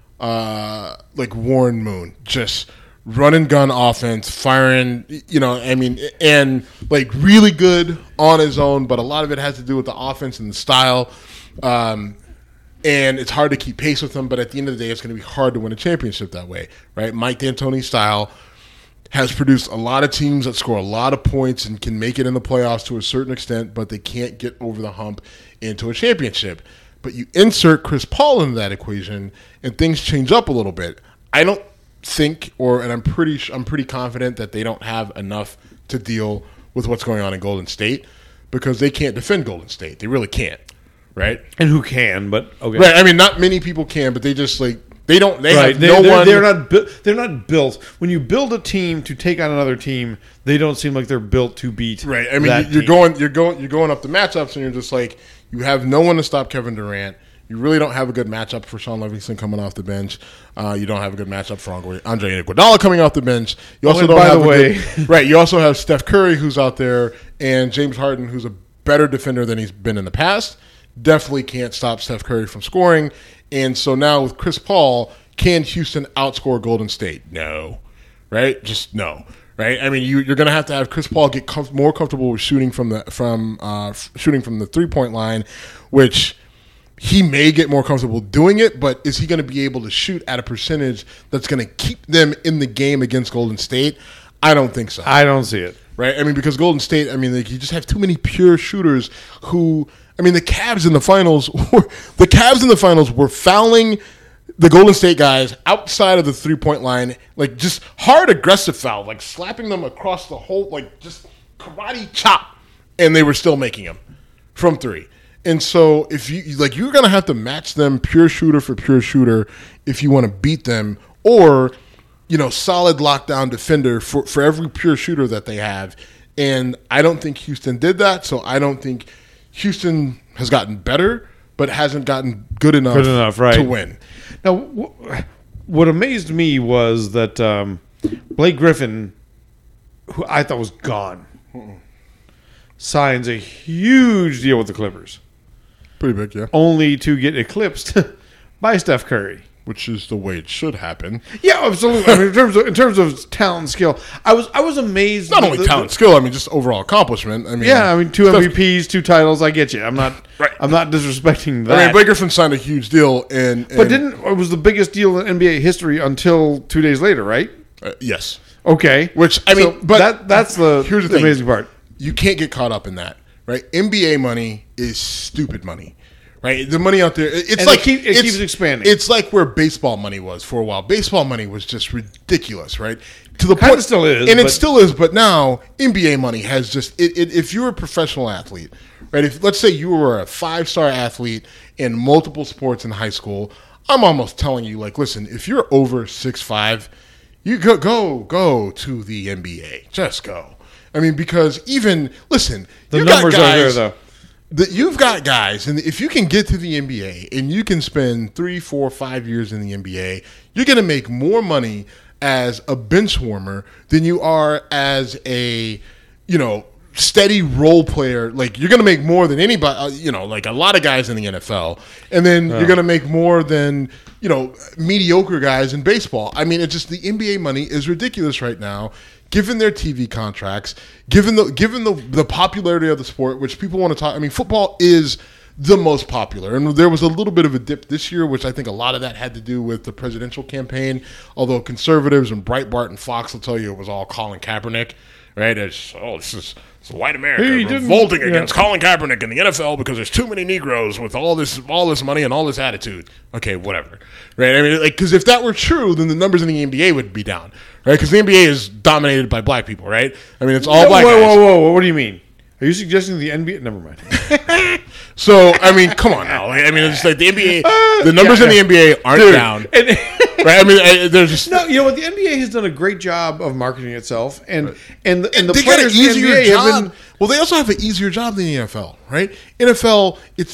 uh, like Warren Moon, just run and gun offense, firing, you know, I mean, and like really good on his own, but a lot of it has to do with the offense and the style. Um, and it's hard to keep pace with him, but at the end of the day, it's going to be hard to win a championship that way, right? Mike D'Antoni's style has produced a lot of teams that score a lot of points and can make it in the playoffs to a certain extent, but they can't get over the hump into a championship. But you insert Chris Paul into that equation, and things change up a little bit. I don't think, or and I'm pretty, I'm pretty confident that they don't have enough to deal with what's going on in Golden State because they can't defend Golden State. They really can't, right? And who can? But okay, right. I mean, not many people can, but they just like they don't. They right. have they, no they're, one. They're not. Bu- they're not built. When you build a team to take on another team, they don't seem like they're built to beat. Right. I mean, that you're team. going, you're going, you're going up the matchups, and you're just like, you have no one to stop Kevin Durant. You really don't have a good matchup for Sean Livingston coming off the bench. Uh, you don't have a good matchup for Andre Iguodala coming off the bench. You also oh, don't by have the a way, good, right. You also have Steph Curry who's out there, and James Harden who's a better defender than he's been in the past. Definitely can't stop Steph Curry from scoring. And so now with Chris Paul, can Houston outscore Golden State? No, right? Just no. Right, I mean, you, you're going to have to have Chris Paul get com- more comfortable with shooting from the from uh, f- shooting from the three point line, which he may get more comfortable doing it. But is he going to be able to shoot at a percentage that's going to keep them in the game against Golden State? I don't think so. I don't see it. Right, I mean, because Golden State, I mean, like, you just have too many pure shooters who, I mean, the Cavs in the finals, were, the Cavs in the finals were fouling the Golden State guys outside of the three-point line, like just hard aggressive foul, like slapping them across the whole, like just karate chop, and they were still making them from three. And so if you like, you're gonna have to match them pure shooter for pure shooter if you want to beat them, or you know, solid lockdown defender for for every pure shooter that they have. And I don't think Houston did that, so I don't think Houston has gotten better, but hasn't gotten good enough, good enough right. to win. Now, wh- what amazed me was that um, Blake Griffin, who I thought was gone, Mm-mm. signs a huge deal with the Clippers. Pretty big, yeah. Only to get eclipsed by Steph Curry. Which is the way it should happen. Yeah, absolutely. I mean, in terms of in terms of talent and skill, I was I was amazed. Not only the, talent and skill, I mean, just overall accomplishment. I mean, yeah, I mean, two Steph, M V Ps, two titles. I get you. I'm not. Right. I'm not disrespecting that. I mean, Blake Griffin signed a huge deal, and, and but didn't it was the biggest deal in N B A history until two days later, right? Uh, yes. Okay. Which I mean, so but that that's the, here's the, the thing. amazing part. You can't get caught up in that, right? N B A money is stupid money. Right, the money out there, it's and like it, keep, it it's, keeps expanding. It's like where baseball money was for a while. Baseball money was just ridiculous, right? To the Kinda point, still is, and but- it still is. But now N B A money has just. It, it, if you're a professional athlete, right? If let's say you were a five star athlete in multiple sports in high school, I'm almost telling you, like, listen, if you're over six five, you go go go to the N B A. Just go. I mean, because even listen, The you numbers got guys, are there, though. that you've got guys, and if you can get to the N B A and you can spend three, four, five years in the N B A, you're going to make more money as a bench warmer than you are as a, you know, steady role player. Like, you're going to make more than anybody, uh, you know, like a lot of guys in the N F L. And then Yeah. you're going to make more than, you know, mediocre guys in baseball. I mean, it's just the N B A money is ridiculous right now. Given their T V contracts, given the given the the popularity of the sport, which people want to talk. I mean, football is the most popular, and there was a little bit of a dip this year, which I think a lot of that had to do with the presidential campaign. Although conservatives and Breitbart and Fox will tell you it was all Colin Kaepernick, right? It's oh, this is it's white America He didn't- revolting yeah. against Colin Kaepernick in the N F L because there's too many Negroes with all this all this money and all this attitude. Okay, whatever, right? I mean, like, because if that were true, then the numbers in the N B A would be down. Right, because the N B A is dominated by black people, right? I mean, it's all whoa, black whoa, guys. whoa, whoa, whoa! What do you mean? Are you suggesting the N B A? Never mind. So, I mean, come on now. Like, I mean, it's like the N B A, Uh, the numbers yeah, in the N B A aren't Dude, down, and- right? I mean, I, there's just no, you know what? The N B A has done a great job of marketing itself, and and the, and the they got an players in the easier N B A job. have been. Well, they also have an easier job than the N F L, right? N F L, it's this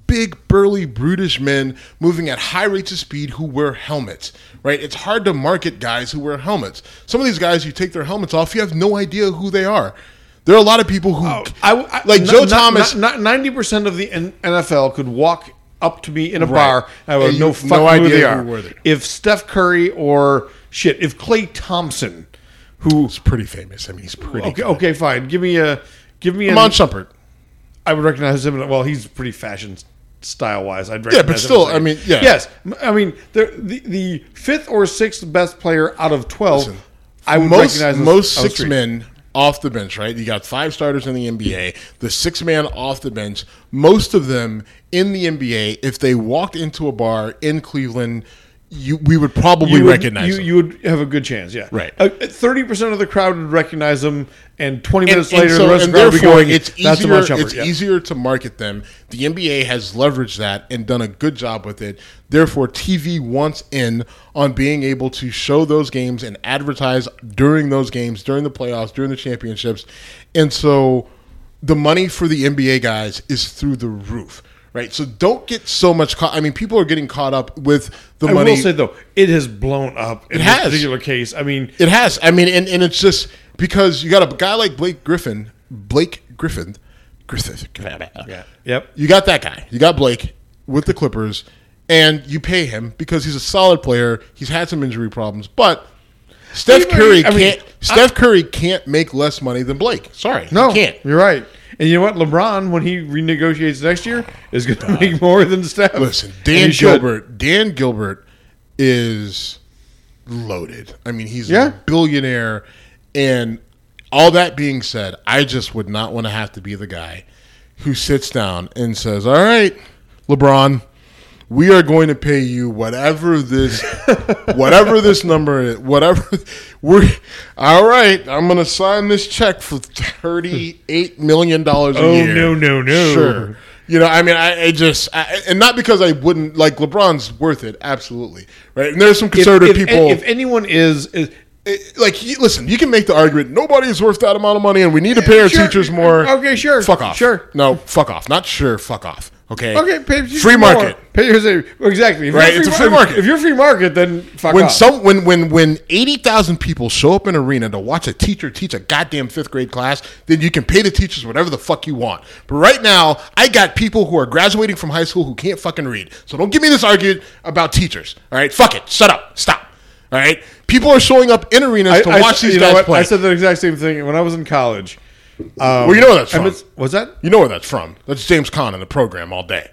big, burly, brutish men moving at high rates of speed who wear helmets, right? It's hard to market guys who wear helmets. Some of these guys, you take their helmets off, you have no idea who they are. There are a lot of people who, Oh, I, I, like n- Joe not- Thomas. not- not ninety percent of the N F L could walk up to me in a Right. bar. And I would And have no you- fucking no idea who idea they who are. were they. If Steph Curry or shit, if Klay Thompson, who He's pretty famous. I mean, he's pretty. okay, good. okay, fine, give me a, give me Amon an, Shumpert. I would recognize him. Well, he's pretty fashion style wise. I'd Yeah, recognize but him still, as a- I mean, yeah. yes, I mean the the, the fifth or sixth best player out of twelve. Listen, I would most recognize most on the six street. men off the bench, right? You got five starters in the N B A. The six man off the bench, most of them in the N B A, if they walked into a bar in Cleveland, you we would probably You would, recognize you, them. you would have a good chance, yeah. Right. Thirty percent of the crowd would recognize them, and twenty And- minutes and later, so- the rest of and the crowd would be therefore, going. it's That's easier. Amon Shumpert. It's yeah. easier to market them. The N B A has leveraged that and done a good job with it. Therefore, T V wants in on being able to show those games and advertise during those games, during the playoffs, during the championships, and so the money for the N B A guys is through the roof. Right, so don't get so much caught. I mean, people are getting caught up with the I money. will say though, it has blown up in It this has. particular case. I mean, It has. I mean, and, and it's just because you got a guy like Blake Griffin, Blake Griffin, Griffith. yeah, yep. You got that guy. You got Blake with the Clippers, and you pay him because he's a solid player. He's had some injury problems, but Steph Even- Curry I mean, can't. Steph Curry can't make less money than Blake. Sorry, No, he can't. you're right. And you know what? LeBron, when he renegotiates next year, is going to make more than Steph. Listen, And Dan he should. Gilbert. Dan Gilbert is loaded. I mean, he's Yeah. a billionaire, and all that being said, I just would not want to have to be the guy who sits down and says, "All right, LeBron, we are going to pay you whatever this, whatever this number is, whatever we're. All right, I'm going to sign this check for thirty-eight million dollars a Oh, year. no, no, no. Sure." You know, I mean, I, I just, I, and not because I wouldn't, like, LeBron's worth it, absolutely, right? And there's some If, conservative if, people, if anyone is, is it- like, you, listen, you can make the argument, nobody is worth that amount of money, and we need to pay our Sure. teachers more. Okay, sure. Fuck off. Sure. No, fuck off. Not sure, fuck off. Okay? okay, pay your Free more. market. Pay your, exactly. If Right, you're it's a free mar- market. If you're free market, then fuck When off. some when when when eighty thousand people show up in an arena to watch a teacher teach a goddamn fifth grade class, then you can pay the teachers whatever the fuck you want. But right now, I got people who are graduating from high school who can't fucking read. So don't give me this argument about teachers. All right, fuck it, shut up, stop. All right, people are showing up in arenas to I, watch I, these you know guys what? play. I said the exact same thing when I was in college. Um, well, you know where that's from. Emmett's- what's that? You know where that's from. That's James Caan in the program all day.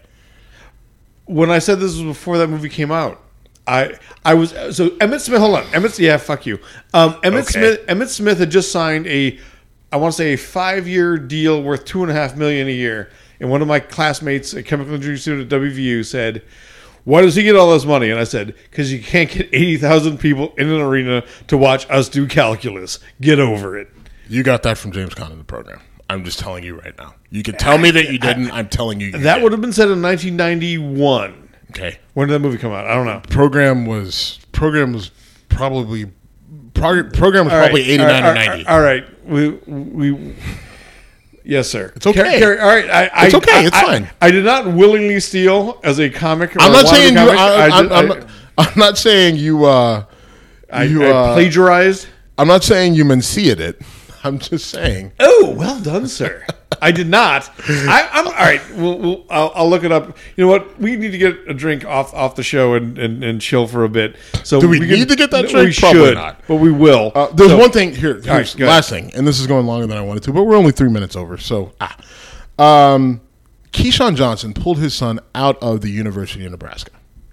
When I said this was before that movie came out, I I was so Emmett Smith. Hold on, Emmett. Yeah, fuck you. Um, Emmett Okay. Smith. Emmett Smith had just signed a, I want to say a five year deal worth two and a half million a year. And one of my classmates, a chemical engineering student at W V U, said, "Why does he get all this money?" And I said, "Because you can't get eighty thousand people in an arena to watch us do calculus. Get over it." You got that from James Caan in the program. I'm just telling you right now. You can tell me that you didn't. I'm telling you. you That did. would have been said in nineteen ninety-one. Okay. When did that movie come out? I don't know. Program was program was probably prog- program was All probably right, eighty-nine all or right, ninety. All right, we we. Yes, sir. It's okay. Carry- carry- all right, I, It's I- okay, I- it's I- fine. I did not willingly steal as a comic. Or I'm not wanted saying a you. comic. I, I I'm, did- I'm, I- not, I'm not saying you. Uh, I, you I uh, plagiarized. I'm not saying you manciated it. I'm just saying. Oh, well done, sir. I did not. I, I'm all right. We'll, we'll, I'll, I'll look it up. You know what? We need to get a drink off off the show and, and, and chill for a bit. So Do we can- need to get that We drink? Probably should, not. but we will. Uh, there's So- one thing here. Here's right, go last thing, and this is going longer than I wanted to, but we're only three minutes over. So, ah, um, Keyshawn Johnson pulled his son out of the University of Nebraska.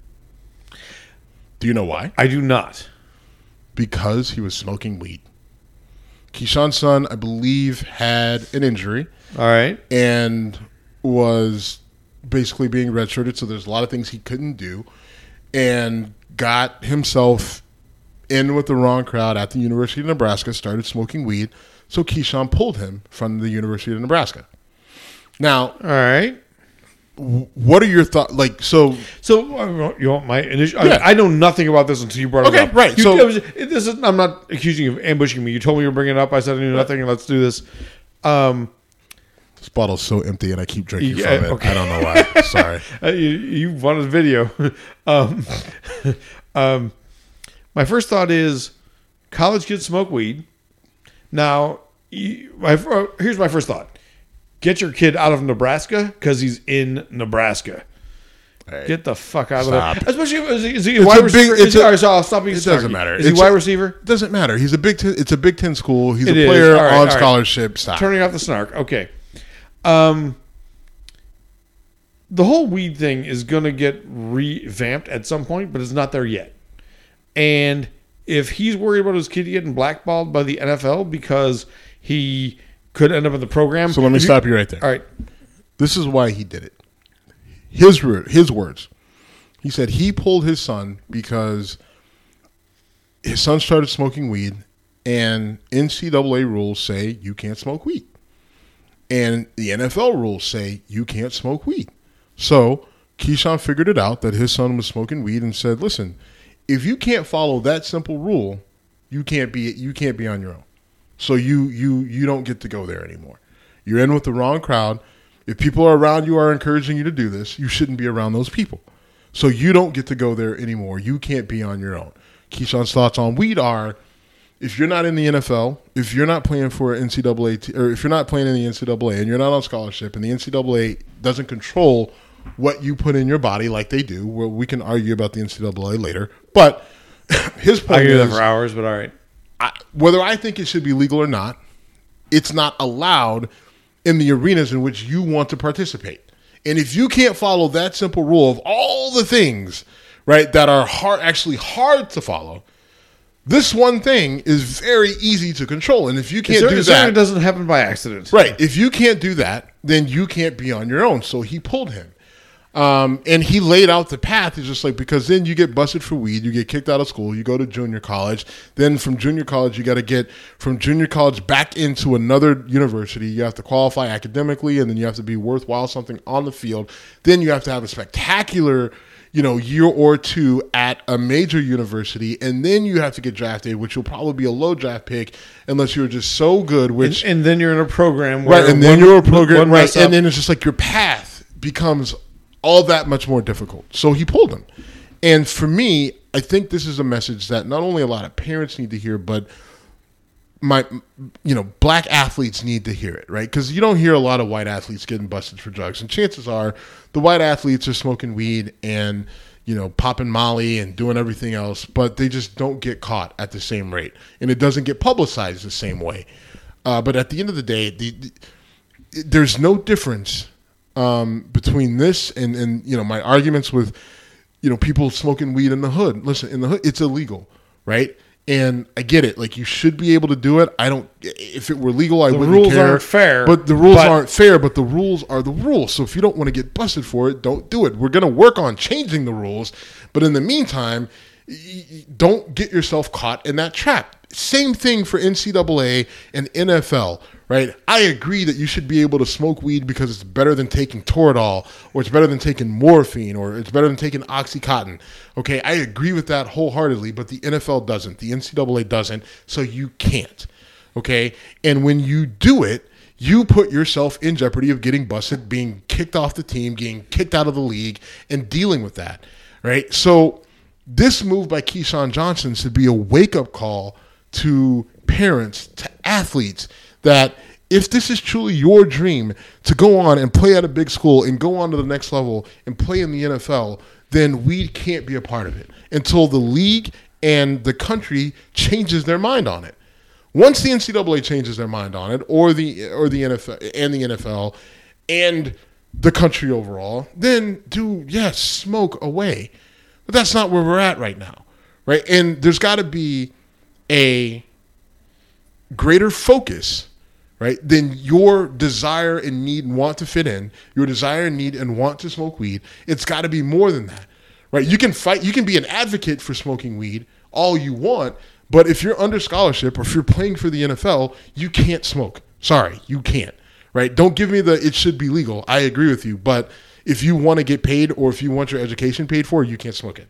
Do you know why? I do not. Because he was smoking weed. Keyshawn's son, I believe, had an injury All right. and was basically being redshirted. So there's a lot of things he couldn't do, and got himself in with the wrong crowd at the University of Nebraska. Started smoking weed, so Keyshawn pulled him from the University of Nebraska. Now, All right. what are your thoughts? Like, so So uh, you want my initial? Yeah. I, I know nothing about this until you brought Okay, it up. right, You, so- it was- it- this is, I'm not accusing you of ambushing me. You told me you were bringing it up. I said I knew nothing. Let's do this. Um, This bottle's so empty, and I keep drinking Yeah, from it. okay. I don't know why. Sorry. Uh, you, you wanted a video. um, um, my first thought is college kids smoke weed. Now, you, my, uh, here's my first thought. Get your kid out of Nebraska because he's in Nebraska. Hey, Get the fuck out stop. of there. Especially if is he, is he a It's wide a big- receiver? it's Is he, a- all right, so I'll stop being it doesn't snarky. matter. Is It's he wide a- receiver? It doesn't matter. He's a Big Ten. It's a Big Ten school. He's It a is. player All right, on all right. scholarship. Stop. Turning off the snark. Okay. Um, the whole weed thing is going to get revamped at some point, but it's not there yet. And if he's worried about his kid getting blackballed by the N F L because he could end up in the program. So let me if stop you right there. All right. This is why he did it. His wor- his words. He said he pulled his son because his son started smoking weed, and N C double A rules say you can't smoke weed, and the N F L rules say you can't smoke weed. So Keyshawn figured it out that his son was smoking weed and said, "Listen, if you can't follow that simple rule, you can't be you can't be on your own. So you you you don't get to go there anymore. You're in with the wrong crowd. If people are around you are encouraging you to do this, you shouldn't be around those people. So you don't get to go there anymore. You can't be on your own." Keyshawn's thoughts on weed are, if you're not in the N F L, if you're not playing for N C double A, t- or if you're not playing in the N C double A and you're not on scholarship and the N C double A doesn't control what you put in your body like they do, well, we can argue about the N C double A later. But his I point can do that is, for hours, but all right. I, whether I think it should be legal or not, it's not allowed in the arenas in which you want to participate. And if you can't follow that simple rule of all the things, right, that are hard, actually hard to follow, this one thing is very easy to control. And if you can't It do certainly that, doesn't happen by accident. right, if you can't do that, then you can't be on your own. So he pulled him. Um, and he laid out the path. It's just like, because then you get busted for weed, you get kicked out of school, you go to junior college. Then from junior college, you got to get from junior college back into another university. You have to qualify academically, and then you have to be worthwhile something on the field. Then you have to have a spectacular, you know, year or two at a major university, and then you have to get drafted, which will probably be a low draft pick unless you're just so good. Which And, and then you're in a program where right, and then one- you're a program, one right, mess up- and then it's just like your path becomes all that much more difficult. So he pulled him. And for me, I think this is a message that not only a lot of parents need to hear, but my, you know, black athletes need to hear it, right? Because you don't hear a lot of white athletes getting busted for drugs. And chances are the white athletes are smoking weed and, you know, popping Molly and doing everything else, but they just don't get caught at the same rate. And it doesn't get publicized the same way. Uh, but at the end of the day, the, the, there's no difference Um, between this and, and, you know, my arguments with, you know, people smoking weed in the hood. Listen, in the hood, it's illegal, right? And I get it. Like, you should be able to do it. I don't, if it were legal, I The wouldn't rules care. aren't fair, But the rules but- aren't fair, but the rules are the rules. So if you don't want to get busted for it, don't do it. We're going to work on changing the rules. But in the meantime, y- y- don't get yourself caught in that trap. Same thing for N C double A and N F L, right? I agree that you should be able to smoke weed because it's better than taking Toradol, or it's better than taking morphine, or it's better than taking Oxycontin. Okay, I agree with that wholeheartedly, but the N F L doesn't. The N C double A doesn't, so you can't. Okay? And when you do it, you put yourself in jeopardy of getting busted, being kicked off the team, getting kicked out of the league, and dealing with that, right? So this move by Keyshawn Johnson should be a wake-up call to parents, to athletes, that if this is truly your dream to go on and play at a big school and go on to the next level and play in the N F L, then we can't be a part of it until the league and the country changes their mind on it. Once the N C double A changes their mind on it, or the or the N F L and the N F L and the country overall, then do yes, smoke away. But that's not where we're at right now, right? And there's got to be a greater focus, right, than your desire and need and want to fit in, your desire and need and want to smoke weed. It's got to be more than that, right? You can fight, you can be an advocate for smoking weed all you want, but if you're under scholarship or if you're playing for the N F L, you can't smoke. Sorry, you can't, right? Don't give me the it should be legal. I agree with you, but if you want to get paid or if you want your education paid for, you can't smoke it.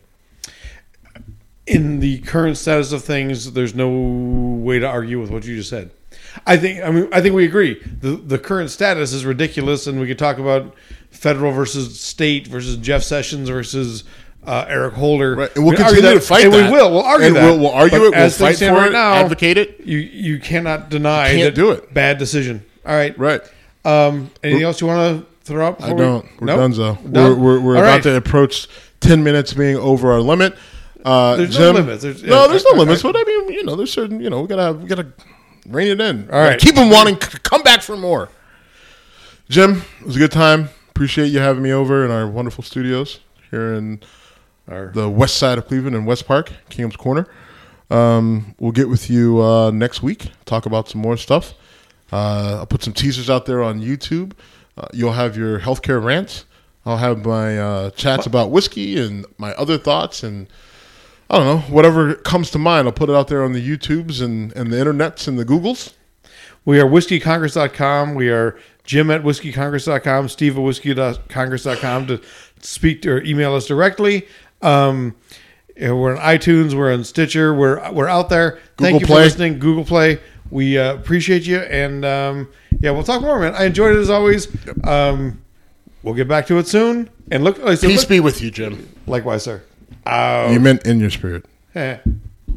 In the current status of things, there's no way to argue with what you just said. I think. I mean, I think we agree. the The current status is ridiculous, and we could talk about federal versus state versus Jeff Sessions versus uh, Eric Holder. Right. And we'll We can continue argue to fight and that. we will. We'll argue And that. we'll- we'll argue But it. We'll as things fight stand for right it, now, advocate it. You you cannot deny. You can't that do it. Bad decision. All right. Right. Um, anything else you want to throw up? I before don't. We, We're Nope? done, though. Done? We're, we're, we're All about right. to approach ten minutes being over our limit. Uh, There's Jim, no limits. There's, no, yeah, there's I- no I- limits. I- But I mean, you know, there's certain, you know, we gotta, we gotta rein it in. All right. Keep them wanting to come back for more. Jim, it was a good time. Appreciate you having me over in our wonderful studios here in Our- the west side of Cleveland in West Park, Kingham's Corner. Um, we'll get with you uh, next week. Talk about some more stuff. Uh, I'll put some teasers out there on YouTube. Uh, you'll have your healthcare rants. I'll have my uh, chats about whiskey and my other thoughts, and I don't know, whatever comes to mind. I'll put it out there on the YouTubes and, and the internets and the Googles. We are whiskey congress dot com. We are Jim at whiskey congress dot com, Steve at whiskey congress dot com to speak to or email us directly. Um, yeah, we're on iTunes. We're on Stitcher. We're we're out there. Thank Google you Play. for listening. Google Play. We uh, appreciate you. And um, yeah, we'll talk more, man. I enjoyed it as always. Um, we'll get back to it soon. And look, like, so Peace look be with you, Jim. likewise, sir. Oh, You meant in your spirit. eh.